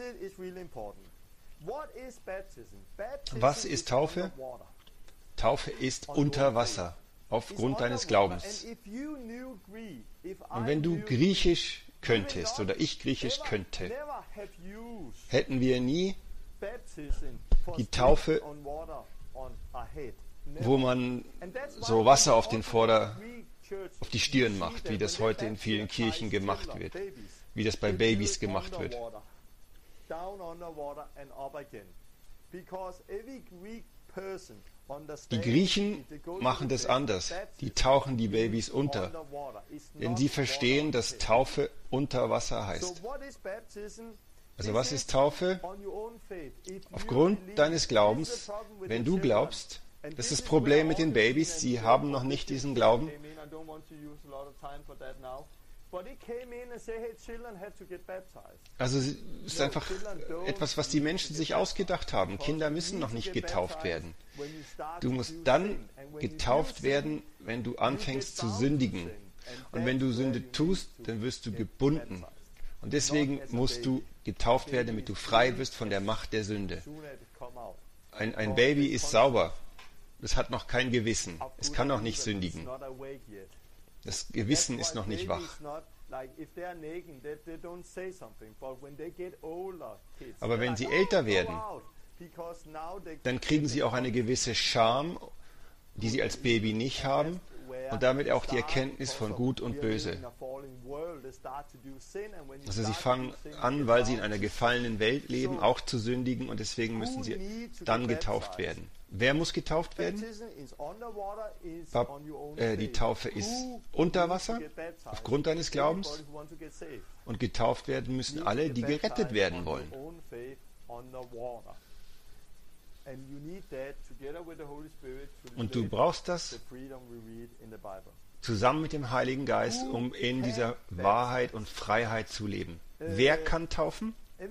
Was ist Taufe? Taufe ist unter Wasser, aufgrund deines Glaubens. Und wenn du Griechisch könntest, oder ich Griechisch könnte, hätten wir nie die Taufe, wo man so Wasser auf die Stirn macht, wie das heute in vielen Kirchen gemacht wird, wie das bei Babys gemacht wird. Die Griechen machen das anders. Die tauchen die Babys unter, denn sie verstehen, dass Taufe unter Wasser heißt. Also was ist Taufe? Aufgrund deines Glaubens, wenn du glaubst, das ist das Problem mit den Babys, sie haben noch nicht diesen Glauben. Also es ist einfach etwas, was die Menschen sich ausgedacht haben. Kinder müssen noch nicht getauft werden. Du musst dann getauft werden, wenn du anfängst zu sündigen. Und wenn du Sünde tust, dann wirst du gebunden. Und deswegen musst du getauft werden, damit du frei wirst von der Macht der Sünde. Ein Baby ist sauber. Es hat noch kein Gewissen. Es kann noch nicht sündigen. Das Gewissen ist noch nicht wach. Aber wenn sie älter werden, dann kriegen sie auch eine gewisse Scham, die sie als Baby nicht haben, und damit auch die Erkenntnis von Gut und Böse. Also sie fangen an, weil sie in einer gefallenen Welt leben, auch zu sündigen, und deswegen müssen sie dann getauft werden. Wer muss getauft werden? Die Taufe ist unter Wasser, aufgrund deines Glaubens. Und getauft werden müssen alle, die gerettet werden wollen. Und du brauchst das zusammen mit dem Heiligen Geist, um in dieser Wahrheit und Freiheit zu leben. Wer kann taufen?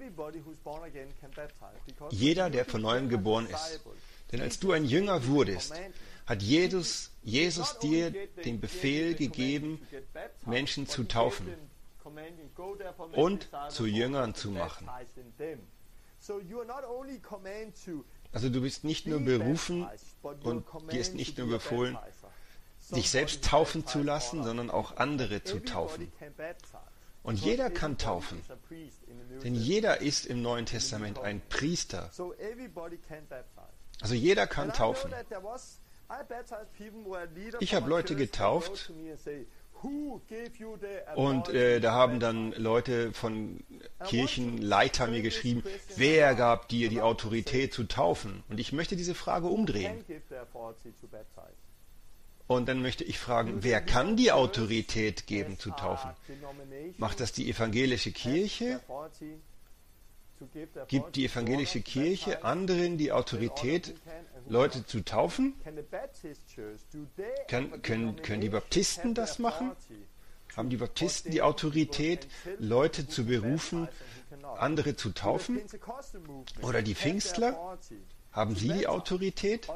Jeder, der von neuem geboren ist. Denn als du ein Jünger wurdest, hat Jesus dir den Befehl gegeben, Menschen zu taufen und zu Jüngern zu machen. Also du bist nicht nur berufen und dir ist nicht nur befohlen, dich selbst taufen zu lassen, sondern auch andere zu taufen. Und jeder kann taufen, denn jeder ist im Neuen Testament ein Priester. Also jeder kann taufen. Ich habe Leute getauft und da haben dann Leute von Kirchenleitern mir geschrieben, wer gab dir die Autorität zu taufen? Und ich möchte diese Frage umdrehen. Und dann möchte ich fragen, wer kann die Autorität geben zu taufen? Macht das die evangelische Kirche? Gibt die evangelische Kirche anderen die Autorität, Leute zu taufen? Können die Baptisten das machen? Haben die Baptisten die Autorität, Leute zu berufen, andere zu taufen? Oder die Pfingstler? Haben sie die Autorität?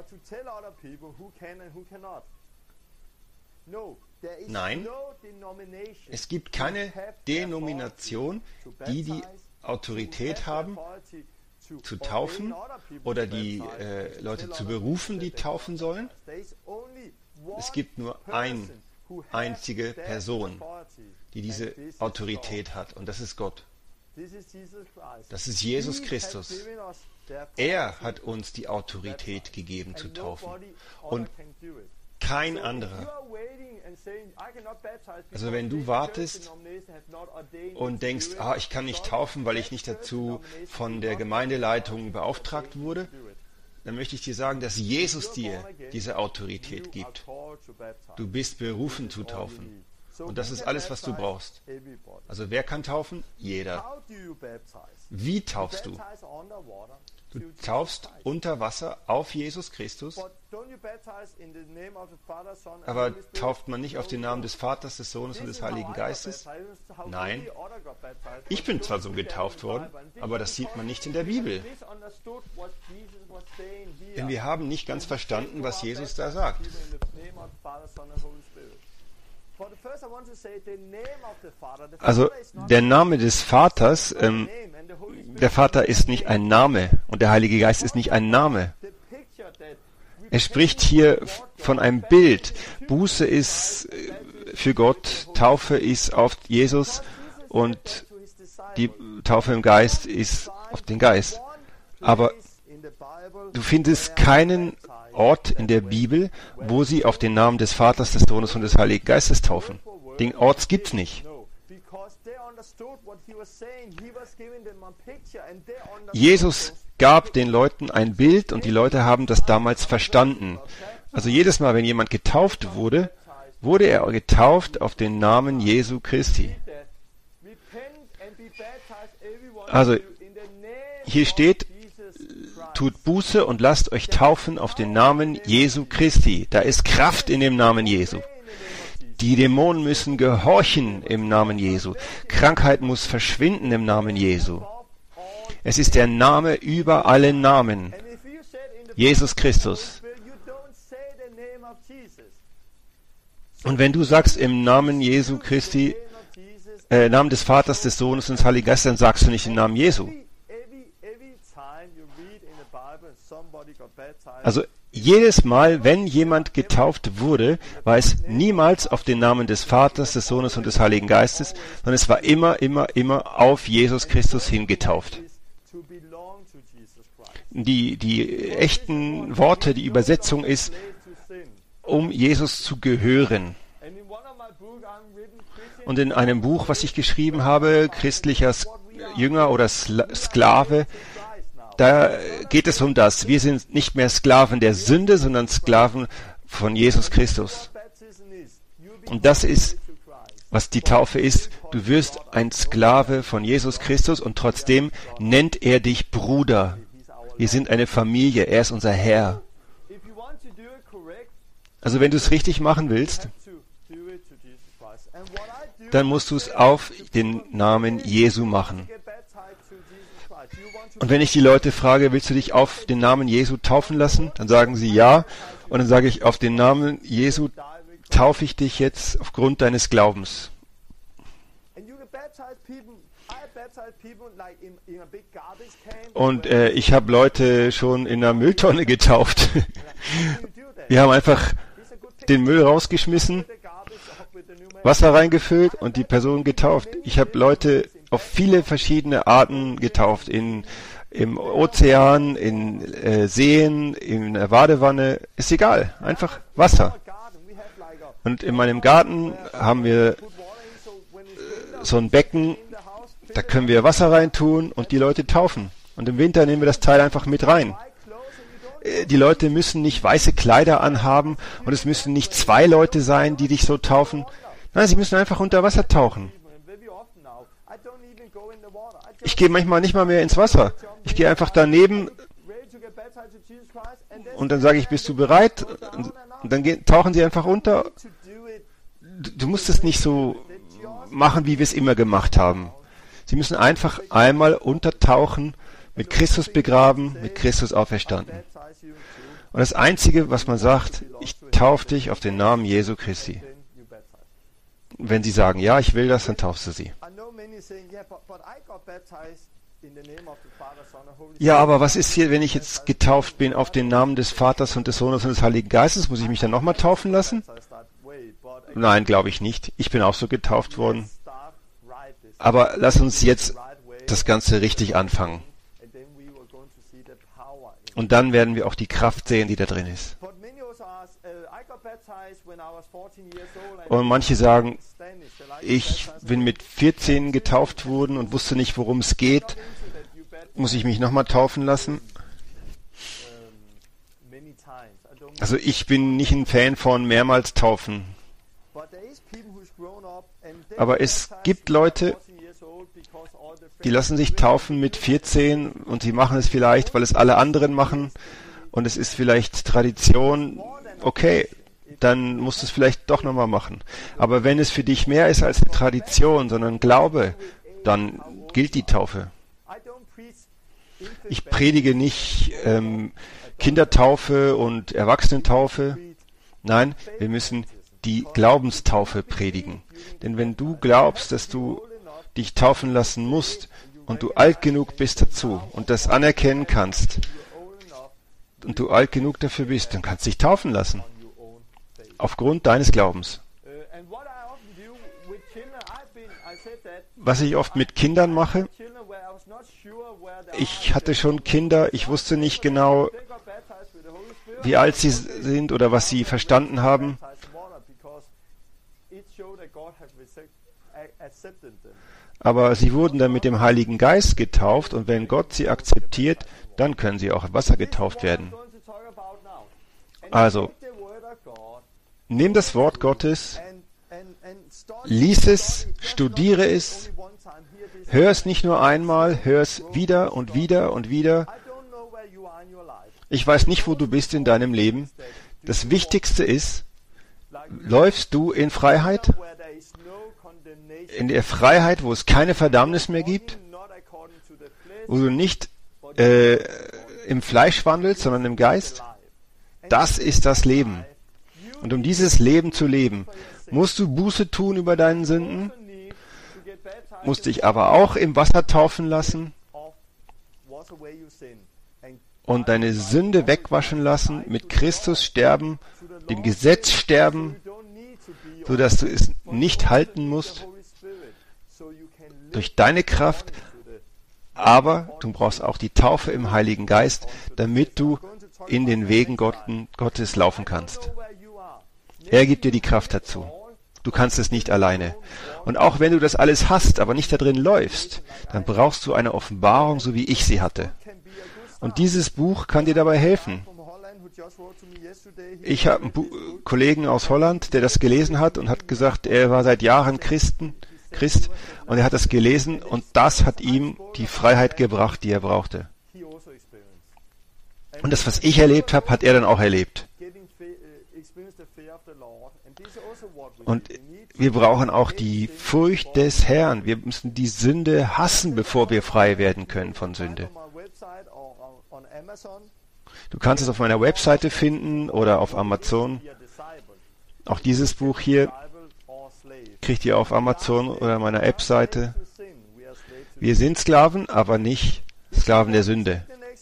Nein, es gibt keine Denomination, die die Autorität haben, zu taufen oder die Leute zu berufen, die taufen sollen. Es gibt nur eine einzige Person, die diese Autorität hat, und das ist Gott. Das ist Jesus Christus. Er hat uns die Autorität gegeben zu taufen und kein anderer. Also wenn du wartest und denkst, ich kann nicht taufen, weil ich nicht dazu von der Gemeindeleitung beauftragt wurde, dann möchte ich dir sagen, dass Jesus dir diese Autorität gibt. Du bist berufen zu taufen. Und das ist alles, was du brauchst. Also wer kann taufen? Jeder. Wie taufst du? Du taufst unter Wasser auf Jesus Christus, aber tauft man nicht auf den Namen des Vaters, des Sohnes und des Heiligen Geistes? Nein. Ich bin zwar so getauft worden, aber das sieht man nicht in der Bibel. Denn wir haben nicht ganz verstanden, was Jesus da sagt. Also der Name des Vaters, der Vater ist nicht ein Name und der Heilige Geist ist nicht ein Name. Er spricht hier von einem Bild. Buße ist für Gott, Taufe ist auf Jesus und die Taufe im Geist ist auf den Geist. Aber du findest keinen Ort in der Bibel, wo sie auf den Namen des Vaters, des Sohnes und des Heiligen Geistes taufen. Den Ort gibt's nicht. Jesus gab den Leuten ein Bild und die Leute haben das damals verstanden. Also jedes Mal, wenn jemand getauft wurde, wurde er getauft auf den Namen Jesu Christi. Also hier steht, tut Buße und lasst euch taufen auf den Namen Jesu Christi. Da ist Kraft in dem Namen Jesu. Die Dämonen müssen gehorchen im Namen Jesu. Krankheit muss verschwinden im Namen Jesu. Es ist der Name über allen Namen. Jesus Christus. Und wenn du sagst im Namen Jesu Christi, Namen des Vaters, des Sohnes und des Heiligen Geistes, dann sagst du nicht den Namen Jesu. Also jedes Mal, wenn jemand getauft wurde, war es niemals auf den Namen des Vaters, des Sohnes und des Heiligen Geistes, sondern es war immer auf Jesus Christus hingetauft. Die echten Worte, die Übersetzung ist, um Jesus zu gehören. Und in einem Buch, was ich geschrieben habe, christlicher Jünger oder Sklave, da geht es um das. Wir sind nicht mehr Sklaven der Sünde, sondern Sklaven von Jesus Christus. Und das ist, was die Taufe ist. Du wirst ein Sklave von Jesus Christus und trotzdem nennt er dich Bruder. Wir sind eine Familie. Er ist unser Herr. Also wenn du es richtig machen willst, dann musst du es auf den Namen Jesu machen. Und wenn ich die Leute frage, willst du dich auf den Namen Jesu taufen lassen? Dann sagen sie ja. Und dann sage ich, auf den Namen Jesu taufe ich dich jetzt aufgrund deines Glaubens. Und ich habe Leute schon in einer Mülltonne getauft. Wir haben einfach den Müll rausgeschmissen, Wasser reingefüllt und die Person getauft. Ich habe Leute auf viele verschiedene Arten getauft. Im Ozean, in Seen, in der Badewanne. Ist egal. Einfach Wasser. Und in meinem Garten haben wir so ein Becken, da können wir Wasser reintun und die Leute taufen. Und im Winter nehmen wir das Teil einfach mit rein. Die Leute müssen nicht weiße Kleider anhaben und es müssen nicht 2 Leute sein, die dich so taufen. Nein, sie müssen einfach unter Wasser tauchen. Ich gehe manchmal nicht mal mehr ins Wasser. Ich gehe einfach daneben und dann sage ich, bist du bereit? Und dann tauchen sie einfach unter. Du musst es nicht so machen, wie wir es immer gemacht haben. Sie müssen einfach einmal untertauchen, mit Christus begraben, mit Christus auferstanden. Und das Einzige, was man sagt, ich taufe dich auf den Namen Jesu Christi. Wenn sie sagen, ja, ich will das, dann taufst du sie. Ja, aber was ist hier, wenn ich jetzt getauft bin auf den Namen des Vaters und des Sohnes und des Heiligen Geistes? Muss ich mich dann nochmal taufen lassen? Nein, glaube ich nicht. Ich bin auch so getauft worden. Aber lass uns jetzt das Ganze richtig anfangen. Und dann werden wir auch die Kraft sehen, die da drin ist. Und manche sagen, ich bin mit 14 getauft worden und wusste nicht, worum es geht. Muss ich mich nochmal taufen lassen? Also ich bin nicht ein Fan von mehrmals taufen. Aber es gibt Leute, die lassen sich taufen mit 14 und sie machen es vielleicht, weil es alle anderen machen und es ist vielleicht Tradition. Okay, dann musst du es vielleicht doch nochmal machen. Aber wenn es für dich mehr ist als eine Tradition, sondern Glaube, dann gilt die Taufe. Ich predige nicht Kindertaufe und Erwachsenentaufe. Nein, wir müssen die Glaubenstaufe predigen. Denn wenn du glaubst, dass du dich taufen lassen musst und du alt genug bist dazu und das anerkennen kannst und du alt genug dafür bist, dann kannst du dich taufen lassen. Aufgrund deines Glaubens. Was ich oft mit Kindern mache, ich hatte schon Kinder, ich wusste nicht genau, wie alt sie sind oder was sie verstanden haben. Aber sie wurden dann mit dem Heiligen Geist getauft und wenn Gott sie akzeptiert, dann können sie auch im Wasser getauft werden. Also, nimm das Wort Gottes, lies es, studiere es, hör es nicht nur einmal, hör es wieder und wieder und wieder. Ich weiß nicht, wo du bist in deinem Leben. Das Wichtigste ist, läufst du in Freiheit? In der Freiheit, wo es keine Verdammnis mehr gibt? Wo du nicht im Fleisch wandelst, sondern im Geist? Das ist das Leben. Und um dieses Leben zu leben, musst du Buße tun über deinen Sünden, musst dich aber auch im Wasser taufen lassen und deine Sünde wegwaschen lassen, mit Christus sterben, dem Gesetz sterben, sodass du es nicht halten musst durch deine Kraft, aber du brauchst auch die Taufe im Heiligen Geist, damit du in den Wegen Gottes laufen kannst. Er gibt dir die Kraft dazu. Du kannst es nicht alleine. Und auch wenn du das alles hast, aber nicht da drin läufst, dann brauchst du eine Offenbarung, so wie ich sie hatte. Und dieses Buch kann dir dabei helfen. Ich habe einen Kollegen aus Holland, der das gelesen hat und hat gesagt, er war seit Jahren Christ und er hat das gelesen und das hat ihm die Freiheit gebracht, die er brauchte. Und das, was ich erlebt habe, hat er dann auch erlebt. Und wir brauchen auch die Furcht des Herrn. Wir müssen die Sünde hassen, bevor wir frei werden können von Sünde. Du kannst es auf meiner Webseite finden oder auf Amazon. Auch dieses Buch hier, kriegt ihr auf Amazon oder meiner App-Seite. Wir sind Sklaven, aber nicht Sklaven der Sünde.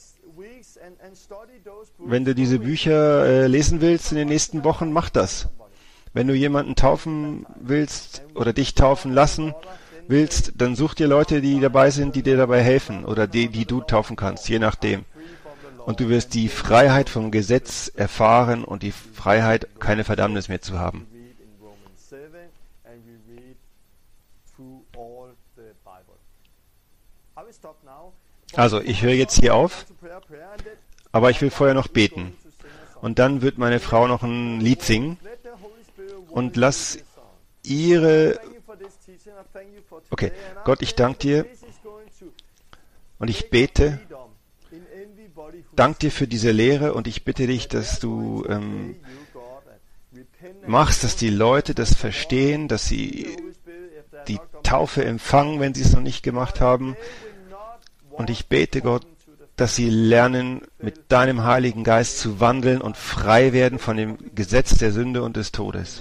Wenn du diese Bücher lesen willst in den nächsten Wochen, mach das. Wenn du jemanden taufen willst oder dich taufen lassen willst, dann such dir Leute, die dabei sind, die dir dabei helfen oder die du taufen kannst, je nachdem. Und du wirst die Freiheit vom Gesetz erfahren und die Freiheit, keine Verdammnis mehr zu haben. Also, ich höre jetzt hier auf, aber ich will vorher noch beten. Und dann wird meine Frau noch ein Lied singen und lass ihre... Okay, Gott, ich danke dir und ich bete, danke dir für diese Lehre und ich bitte dich, dass du machst, dass die Leute das verstehen, dass sie die Taufe empfangen, wenn sie es noch nicht gemacht haben. Und ich bete, Gott, dass sie lernen, mit deinem Heiligen Geist zu wandeln und frei werden von dem Gesetz der Sünde und des Todes.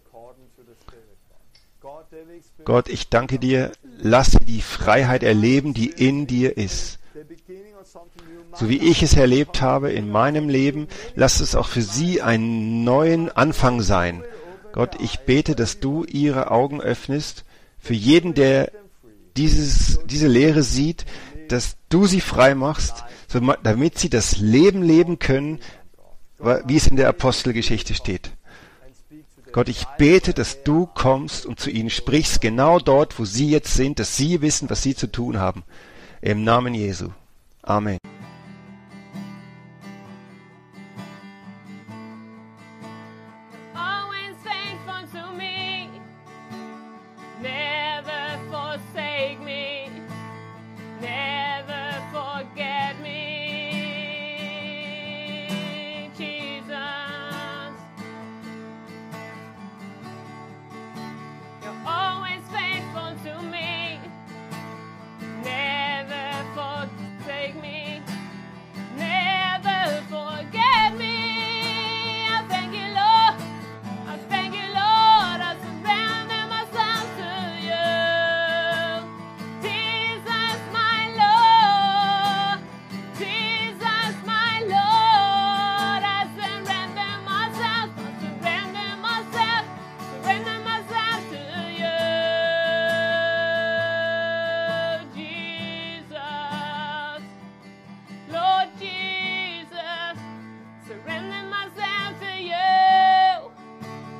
Gott, ich danke dir, lass sie die Freiheit erleben, die in dir ist. So wie ich es erlebt habe in meinem Leben, lass es auch für sie einen neuen Anfang sein. Gott, ich bete, dass du ihre Augen öffnest, für jeden, der diese Lehre sieht, dass du sie frei machst, damit sie das Leben leben können, wie es in der Apostelgeschichte steht. Gott, ich bete, dass du kommst und zu ihnen sprichst, genau dort, wo sie jetzt sind, dass sie wissen, was sie zu tun haben. Im Namen Jesu. Amen.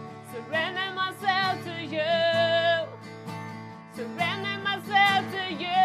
Surrender myself to you.